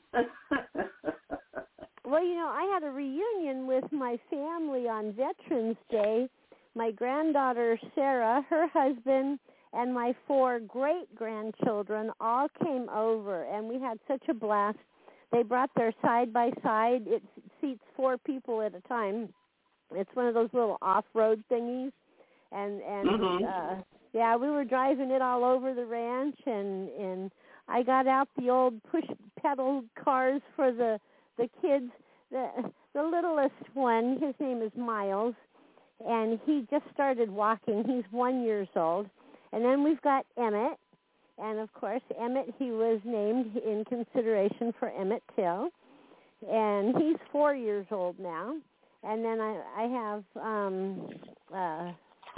Well, you know, I had a reunion with my family on Veterans Day. My granddaughter Sarah, her husband, and my four great-grandchildren all came over, and we had such a blast. They brought their side-by-side. It seats four people at a time. It's one of those little off-road thingies. And, and mm-hmm. uh, yeah, we were driving it all over the ranch, and, and I got out the old push-pedal cars for the, the kids. The, the littlest one, his name is Miles, and he just started walking. He's one years old. And then we've got Emmett, and of course, Emmett, he was named in consideration for Emmett Till, and he's four years old now. And then I, I have um, uh,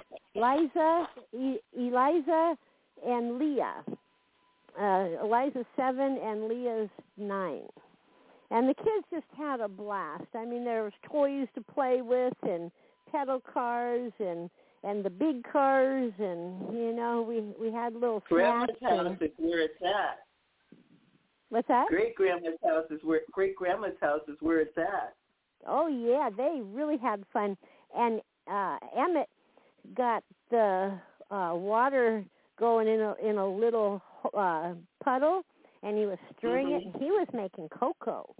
Liza, e- Eliza, and Leah. Uh, Eliza's seven, and Leah's nine. And the kids just had a blast. I mean, there was toys to play with, and pedal cars, and and the big cars, and, you know, we, we had little Grandma's snacks. house is where it's at. What's that? Great-grandma's house is where, great-grandma's house is where it's at. Oh, yeah, they really had fun. And uh, Emmett got the uh, water going in a, in a little uh, puddle, and he was stirring mm-hmm. it, and he was making cocoa.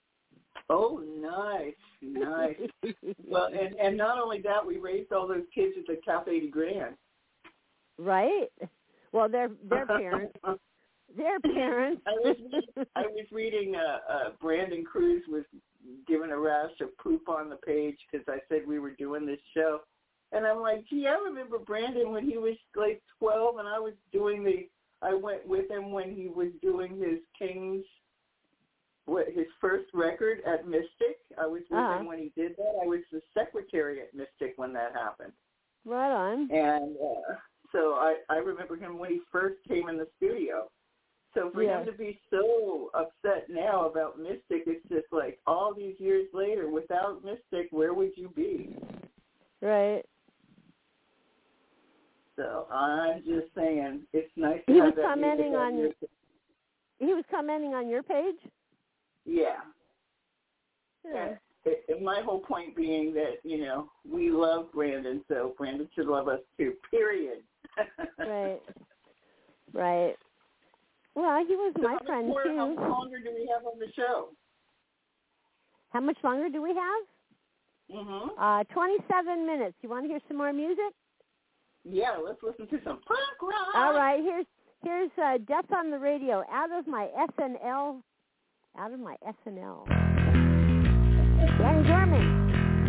Oh, nice, nice. Well, and, and not only that, we raised all those kids at the Cafe de Grand. Right. Well, their their parents, their parents. I was I was reading. Uh, uh, Brandon Cruz was given a rash of poop on the page because I said we were doing this show, and I'm like, gee, I remember Brandon when he was like twelve, and I was doing the. I went with him when he was doing his King's. What, his first record at Mystic. I was with uh-huh. him when he did that. I was the secretary at Mystic when that happened. Right on. And uh, so I, I remember him when he first came in the studio. So for yeah. him to be so upset now about Mystic, it's just like all these years later, without Mystic, where would you be? Right. So I'm just saying, it's nice to he have was that commenting music on your... He was commenting on your page? Yeah. Yeah. It, it, my whole point being that, you know, we love Brandon, so Brandon should love us too, period. Right. Right. Well, he was my how much friend more, too. How much longer do we have on the show? How much longer do we have? Mm-hmm. Uh, twenty-seven minutes. You want to hear some more music? Yeah, let's listen to some punk rock. All right, here's here's uh, Death on the Radio out of my S N L, out of my S N L. Danny Dorman.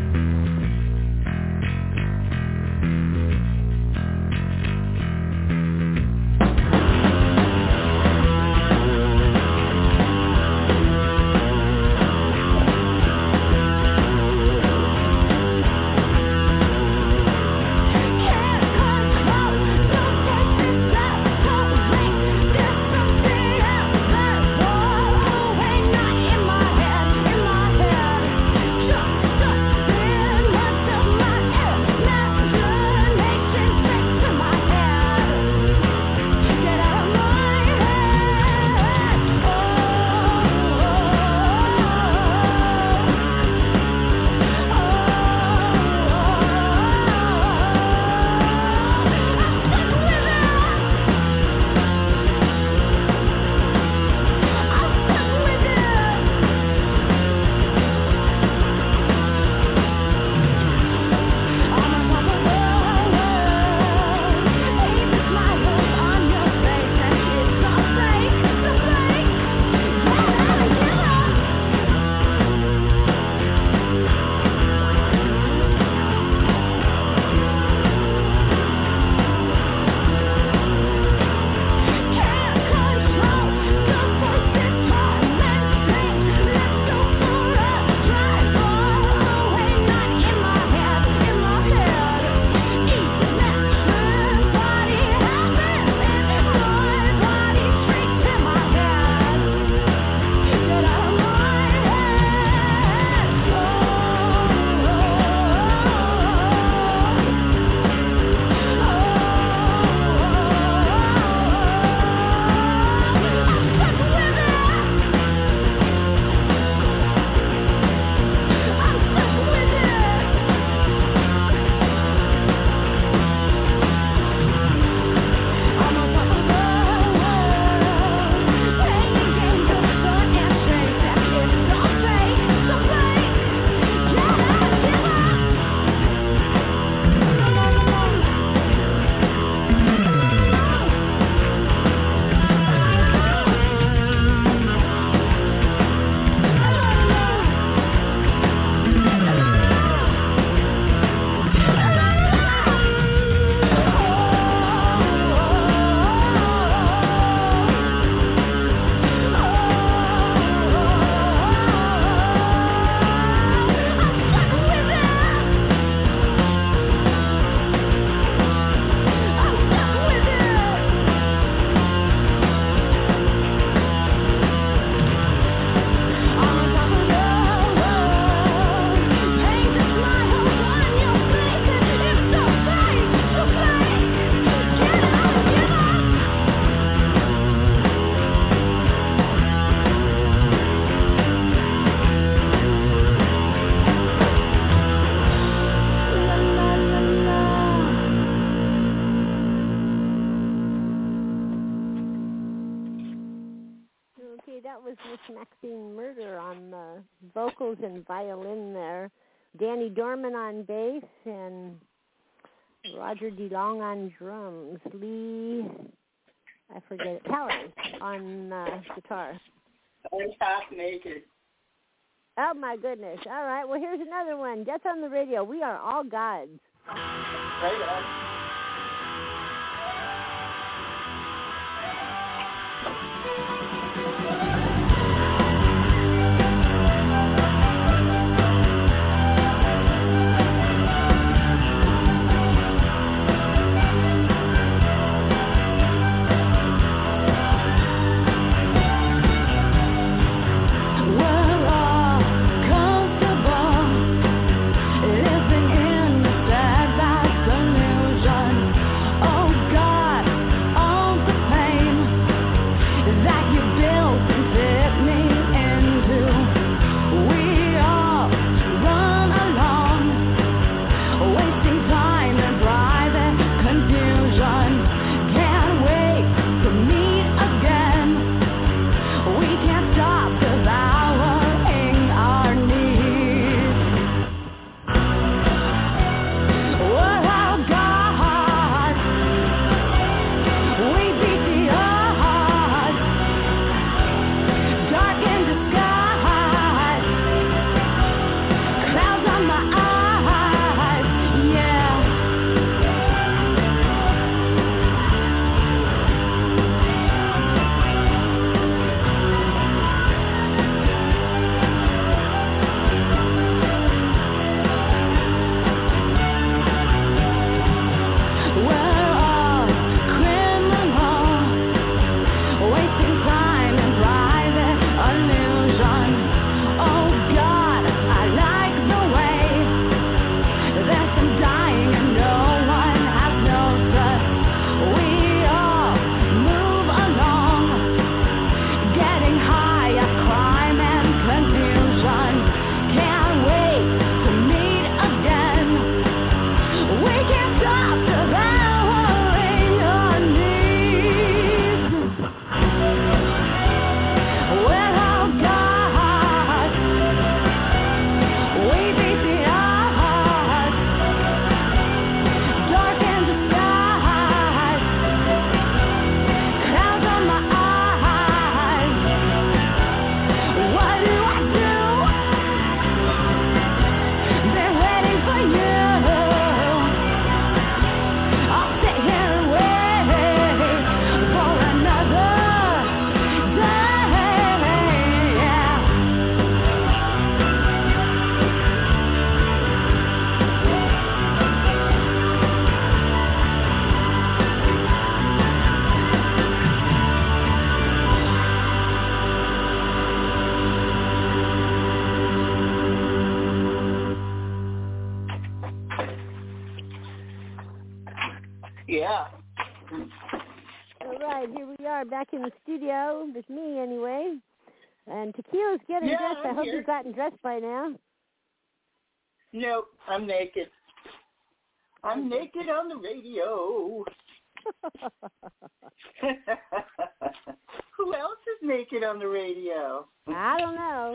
Maxine Murder on the vocals and violin there, Danny Dorman on bass, and Roger DeLong on drums, Lee, I forget it, Kelly on uh, guitar. And half naked. Oh my goodness. All right, well here's another one, Death on the Radio, We Are All Gods. Right on. Confusion, can't wait to meet again. are back in the studio with me anyway. And Tequila's getting Yeah, dressed. I I'm hope here. you've gotten dressed by now. Nope, I'm naked. I'm naked on the radio. Who else is naked on the radio? I don't know.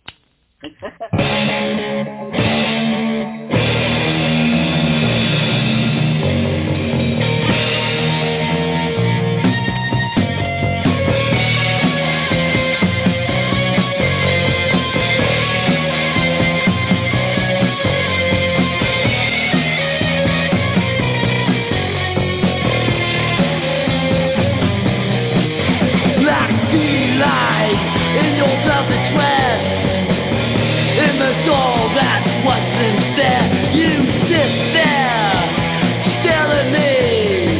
In your velvet dress, in the soul, that's what's instead. You sit there, stare at me.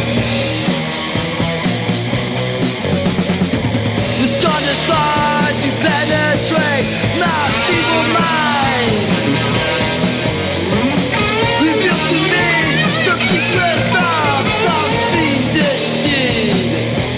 The sun is hard to penetrate my feeble mind. Reveal to me the secrets of some fiendish deed.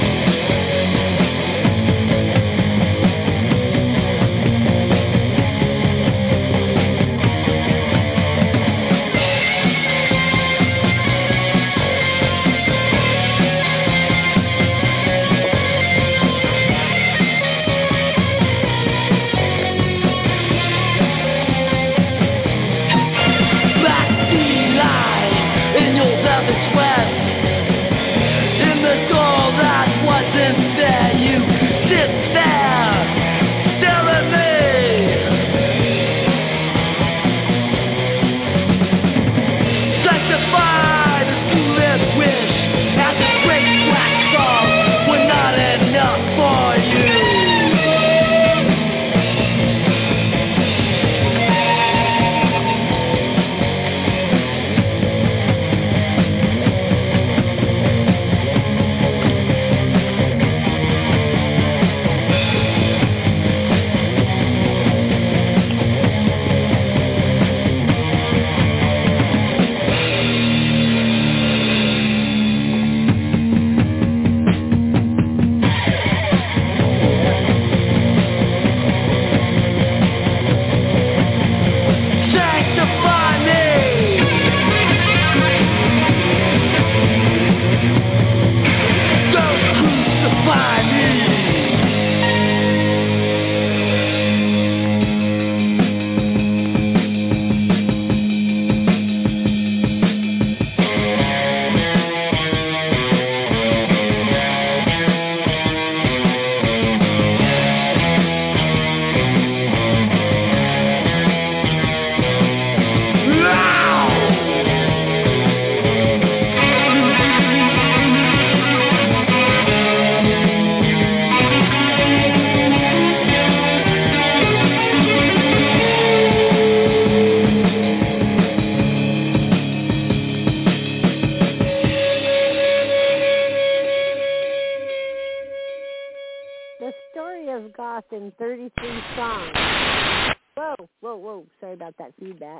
in thirty-three songs. Whoa, whoa, whoa. Sorry about that feedback.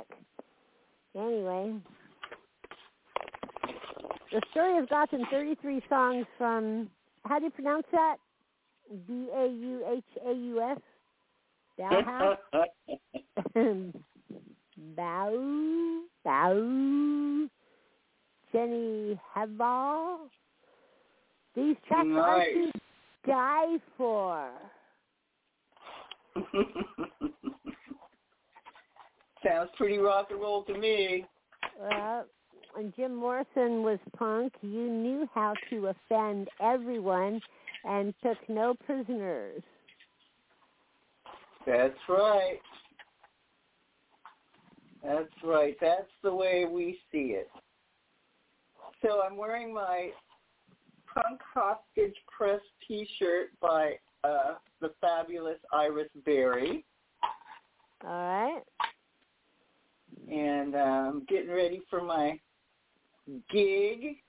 Anyway, the story of Goth in thirty-three songs from, how do you pronounce that? B A U H A U S? Bauhaus? Bau? Bau? Jenny Hebal? These tracks Nice. are to die for. Sounds pretty rock and roll to me. Well, when Jim Morrison was punk, you knew how to offend everyone and took no prisoners. That's right. That's right. That's the way we see it. So I'm wearing my Punk Hostage Press T-shirt by uh, the fabulous Iris Berry. All right. And I'm um, getting ready for my gig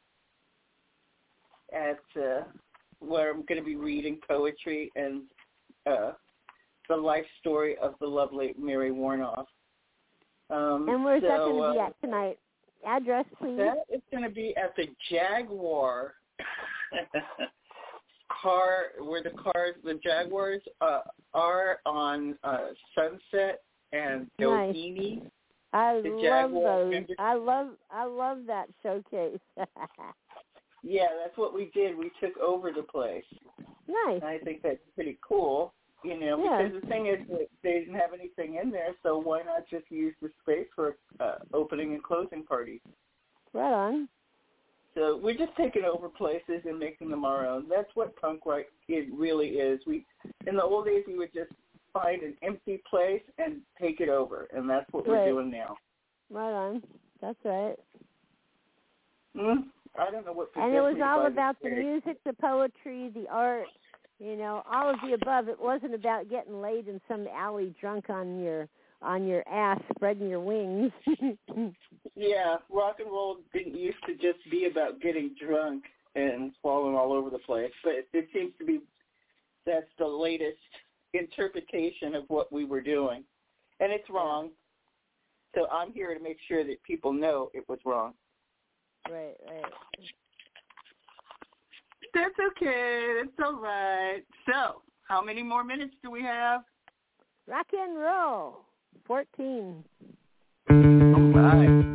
at uh, where I'm going to be reading poetry and uh, the life story of the lovely Mary Warnoff. Um, and where's so, that going to be uh, at tonight? Address, please. That is going to be at the Jaguar car, where the cars, the Jaguars uh, are on uh, Sunset and Doheny. Nice. I the love Jaguar those. Fender- I love I love that showcase. Yeah, that's what we did. We took over the place. Nice. And I think that's pretty cool, you know, Yeah. because the thing is that they didn't have anything in there, so why not just use the space for uh, opening and closing parties? Right on. So we're just taking over places and making them our own. That's what punk rock it really is. We in the old days we would just find an empty place and take it over, and that's what Right. we're doing now. Right on. That's right. Mm, I don't know what. And it was possessed me all by about this the day. music, the poetry, the art, you know, all of the above. It wasn't about getting laid in some alley drunk on your on your ass, spreading your wings. Yeah, rock and roll didn't used to just be about getting drunk and falling all over the place, but it, it seems to be that's the latest interpretation of what we were doing, and it's wrong. So I'm here to make sure that people know it was wrong. Right, right. That's okay. That's all right. So, how many more minutes do we have? Rock and roll. Fourteen. All right.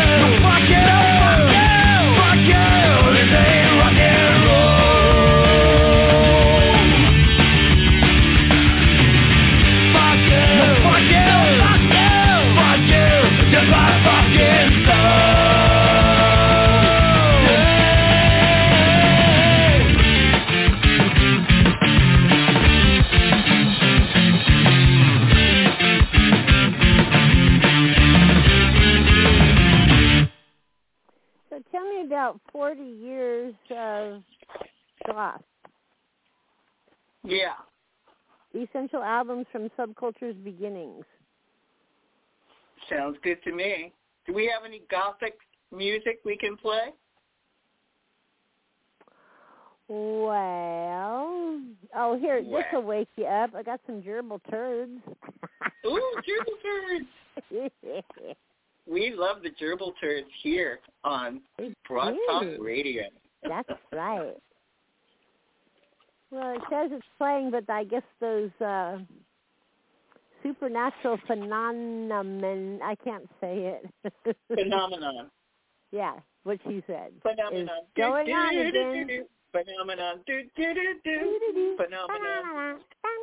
Fuck you, this ain't rock and roll. forty years of goth. Yeah. Essential albums from Subculture's beginnings. Sounds good to me. Do we have any gothic music we can play? Well, oh, here, Well. this will wake you up. I got some gerbil turds. Ooh, gerbil turds. We love the gerbil turds here on Broad Talk Radio. That's right. Well, it says it's playing, but I guess those uh, supernatural phenomenon, I can't say it. Phenomenon. Yeah, what she said. Phenomenon. Is going on again. Phenomenon. Do, do, do, do. Phenomenon.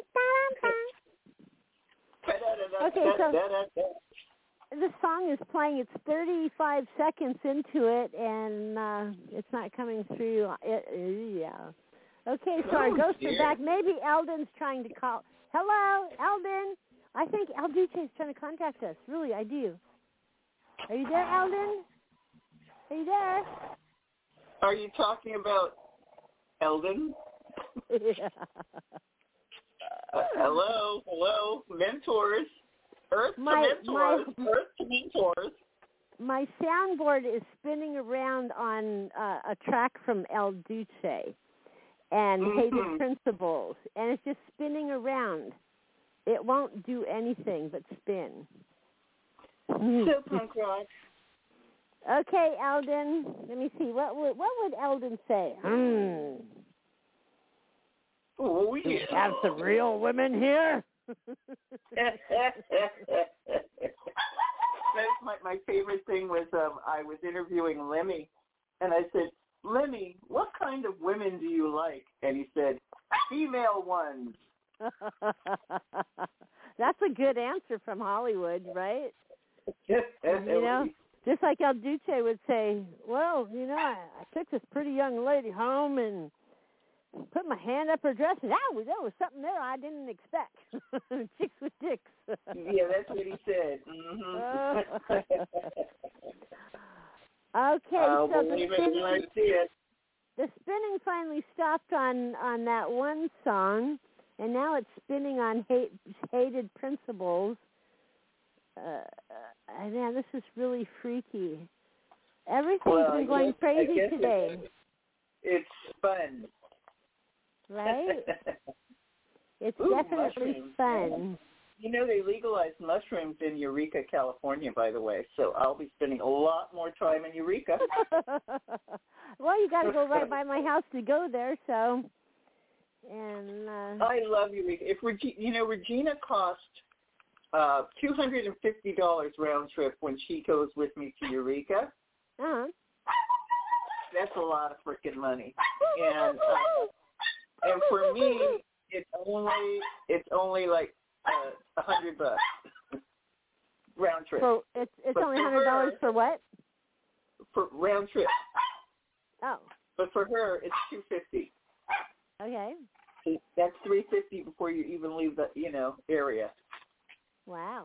Okay, so the song is playing. It's thirty-five seconds into it, and uh, it's not coming through. It, uh, yeah. Okay, so our Oh, ghosts dear. are back. Maybe Eldon's trying to call. Hello, Eldon. I think L D J is trying to contact us. Really, I do. Are you there, Eldon? Are you there? Are you talking about Eldon? Yeah. Uh, hello, hello, mentors. Earth My- to mentors. my- Earth to mentors. My soundboard is spinning around on uh, a track from El Duce and Mhm. Hated Principles, and it's just spinning around. It won't do anything but spin. So punk rock. Okay, Eldon. Let me see. What would what would Eldon say? Hmm. Oh, Do we yeah. have some real women here? That's my, my favorite thing was um, I was interviewing Lemmy, and I said, Lemmy, what kind of women do you like? And he said, female ones. That's a good answer from Hollywood, right? You You know, just like El Duce would say, well, you know, I, I took this pretty young lady home and put my hand up her dress, and oh, there was something there I didn't expect. Chicks with dicks. Yeah, that's what he said. Mm-hmm. Okay, I'll so the believe it when I spinning, see it. the spinning finally stopped on, on that one song, and now it's spinning on hate, Hated Principles. Uh, uh, man, this is really freaky. Everything's Well, been I going guess- I crazy guess today, It's fun. right? It's Ooh, definitely mushrooms. fun. You know, they legalized mushrooms in Eureka, California, by the way, so I'll be spending a lot more time in Eureka. Well, you got to go right by my house to go there, so. And uh, I love Eureka. If Regi- you know, Regina cost uh, two hundred fifty dollars round trip when she goes with me to Eureka. uh-huh. That's a lot of freaking money. And uh, and for me, it's only it's only like uh, a hundred bucks round trip. So it's it's But only for hundred dollars her- for what? For round trip. Oh, But for her, it's two fifty. okay. That's three fifty before you even leave the you know area. Wow.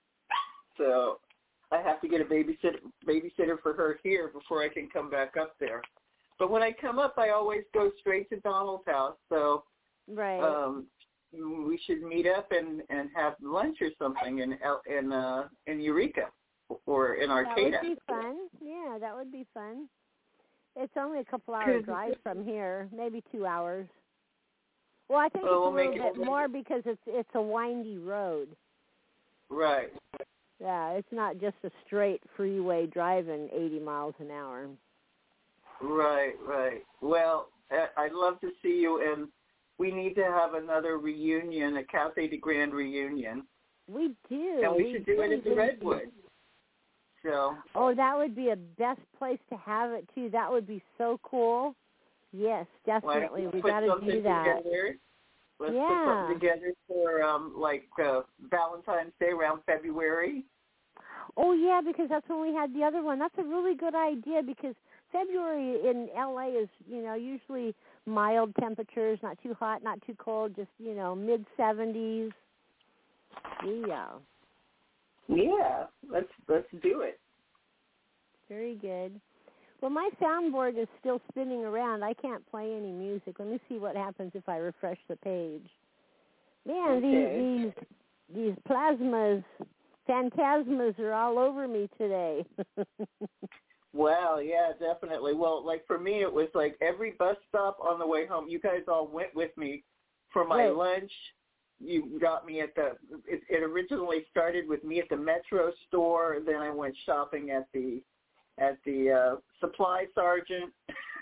So I have to get a babysitter babysitter for her here before I can come back up there. But when I come up, I always go straight to Donald's house. So Right. um, we should meet up and, and have lunch or something in El- in uh, in Eureka or in that Arcata. would be fun. Yeah, that would be fun. It's only a couple hours drive from here, maybe two hours. Well, I think Well, it's we'll a make little it- bit more because it's it's a windy road. Right. Yeah, it's not just a straight freeway driving eighty miles an hour. Right, right. Well, I- I'd love to see you, and we need to have another reunion, a Cafe de Grand reunion, We do. and we should do it really at the do. Redwood. So, Oh, that would be a best place to have it too. That would be so cool. Yes, why don't definitely. we We put got to something do that. together? Let's put Yeah. something together for um, like uh, Valentine's Day around February. Oh yeah, because that's when we had the other one. That's a really good idea because February in L A is, you know, usually mild temperatures, not too hot, not too cold, just, you know, mid seventies. Yeah. Yeah, let's let's do it. Very good. Well, my soundboard is still spinning around. I can't play any music. Let me see what happens if I refresh the page. Man, Okay. these these these plasmas, phantasmas are all over me today. Wow, yeah, definitely. Well, like for me, it was like every bus stop on the way home. You guys all went with me for my Right. lunch. You got me at the. It, it originally started with me at the Metro store. Then I went shopping at the at the uh, Supply Sergeant.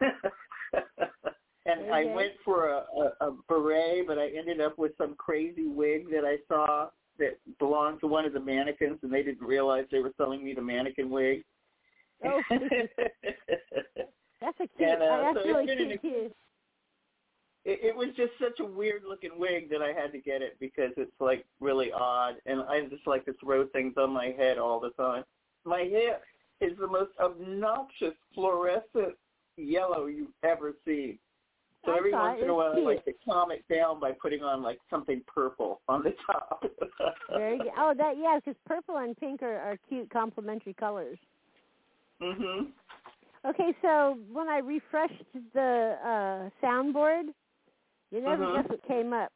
And Okay. I went for a, a, a beret, but I ended up with some crazy wig that I saw that belonged to one of the mannequins, and they didn't realize they were selling me the mannequin wig. Oh, that's a cute. And, uh, uh, that's so it's really been cute an- too. It, it was just such a weird-looking wig that I had to get it because it's, like, really odd, and I just like to throw things on my head all the time. My hair is the most obnoxious fluorescent yellow you've ever seen. So I every thought once in it a was while, I like cute. to calm it down by putting on, like, something purple on the top. Very good. Oh, that yeah, because purple and pink are, are cute complementary colors. Mm-hmm. Okay, so when I refreshed the uh, soundboard, you never Mhm. guess what came up.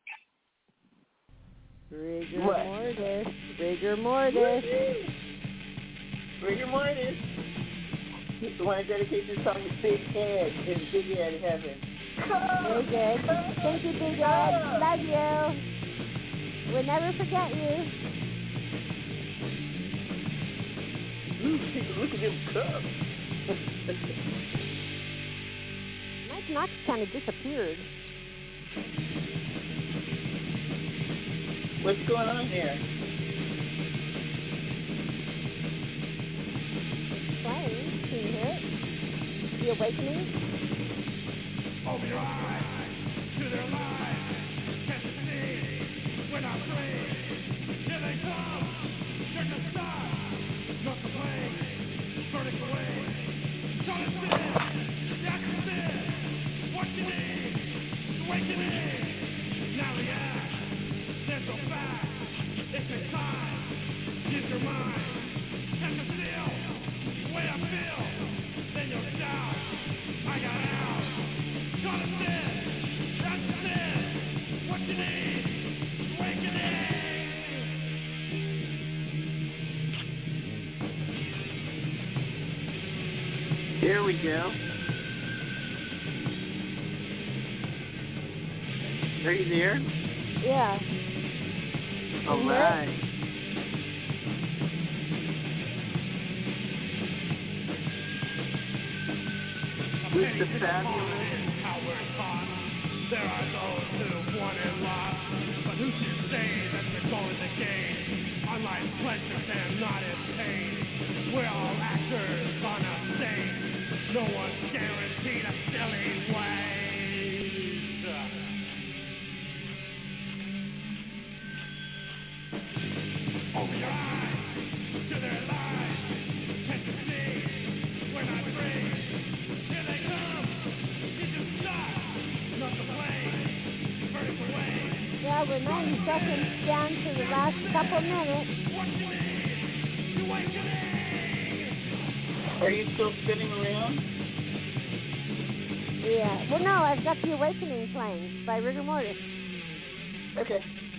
Rigor What? mortis. Rigor mortis. Rigor mortis. I want to dedicate this song to Big Ed in Big Ed Heaven. Very good. Thank you, Big Ed. Love you. We'll never forget you. Ooh, take a look at them cups. Mike Knox kind of disappeared. What's going on there? Playing. Can you hear it? The Awakening? Open your eyes to their lives. Can't you see? We're not free. Here they come. They're just stop. Not the plane. Vertical away. Try to sit. That's it. What you need. Awakening. Now react. There's no fact. It's a time. Use your mind. Can't you feel the way I feel? Then you'll shout. I got out. Try to sit. That's it. What you need. Awakening. Here we go. Are you there? Yeah. All You hear it? right. With the fabulous. There are those who won and lost, but who should say that the goal is the game? Unlike pleasures and not in pain. We're all actors on a stage. No one's guaranteed a silly wage. Open your eyes to their lives. Can't you see? We're not free. Here they come. You just stop. Not the plane. Vertical way. Well, we're ninety seconds down to the last couple minutes. What you need. Awakening. Are you still spinning around? Yeah. Well, no, I've got The Awakening playing by Rigor Mortis. Okay.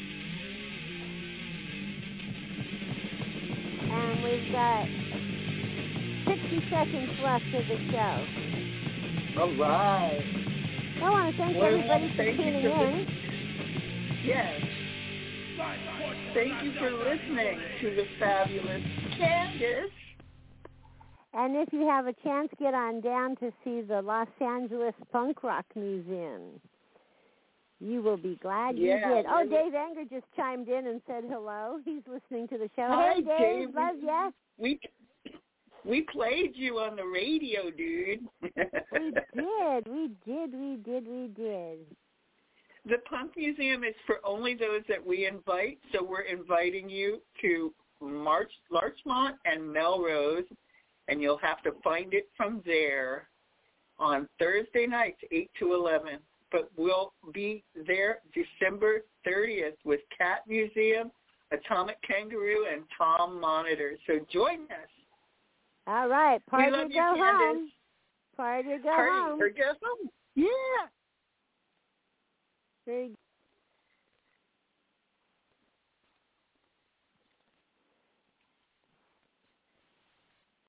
And we've got sixty seconds left of the show. All right. I want to thank Well, everybody for thank you tuning for in. Yes. Thank you for listening to the fabulous Candace. And if you have a chance, get on down to see the Los Angeles Punk Rock Museum. You will be glad Yeah, you did. Oh, really. Dave Anger just chimed in and said hello. He's listening to the show. Hi, Hey, Dave. Dave. Love ya. We we played you on the radio, dude. We did. We did. We did. We did. The Punk Museum is for only those that we invite, so we're inviting you to March, Larchmont and Melrose, and you'll have to find it from there on Thursday nights, eight to eleven. But we'll be there December thirtieth with Cat Museum, Atomic Kangaroo, and Tom Monitor. So join us. All right. We Party love to you, go Candace. home. Party or go Party home. or go home. Yeah.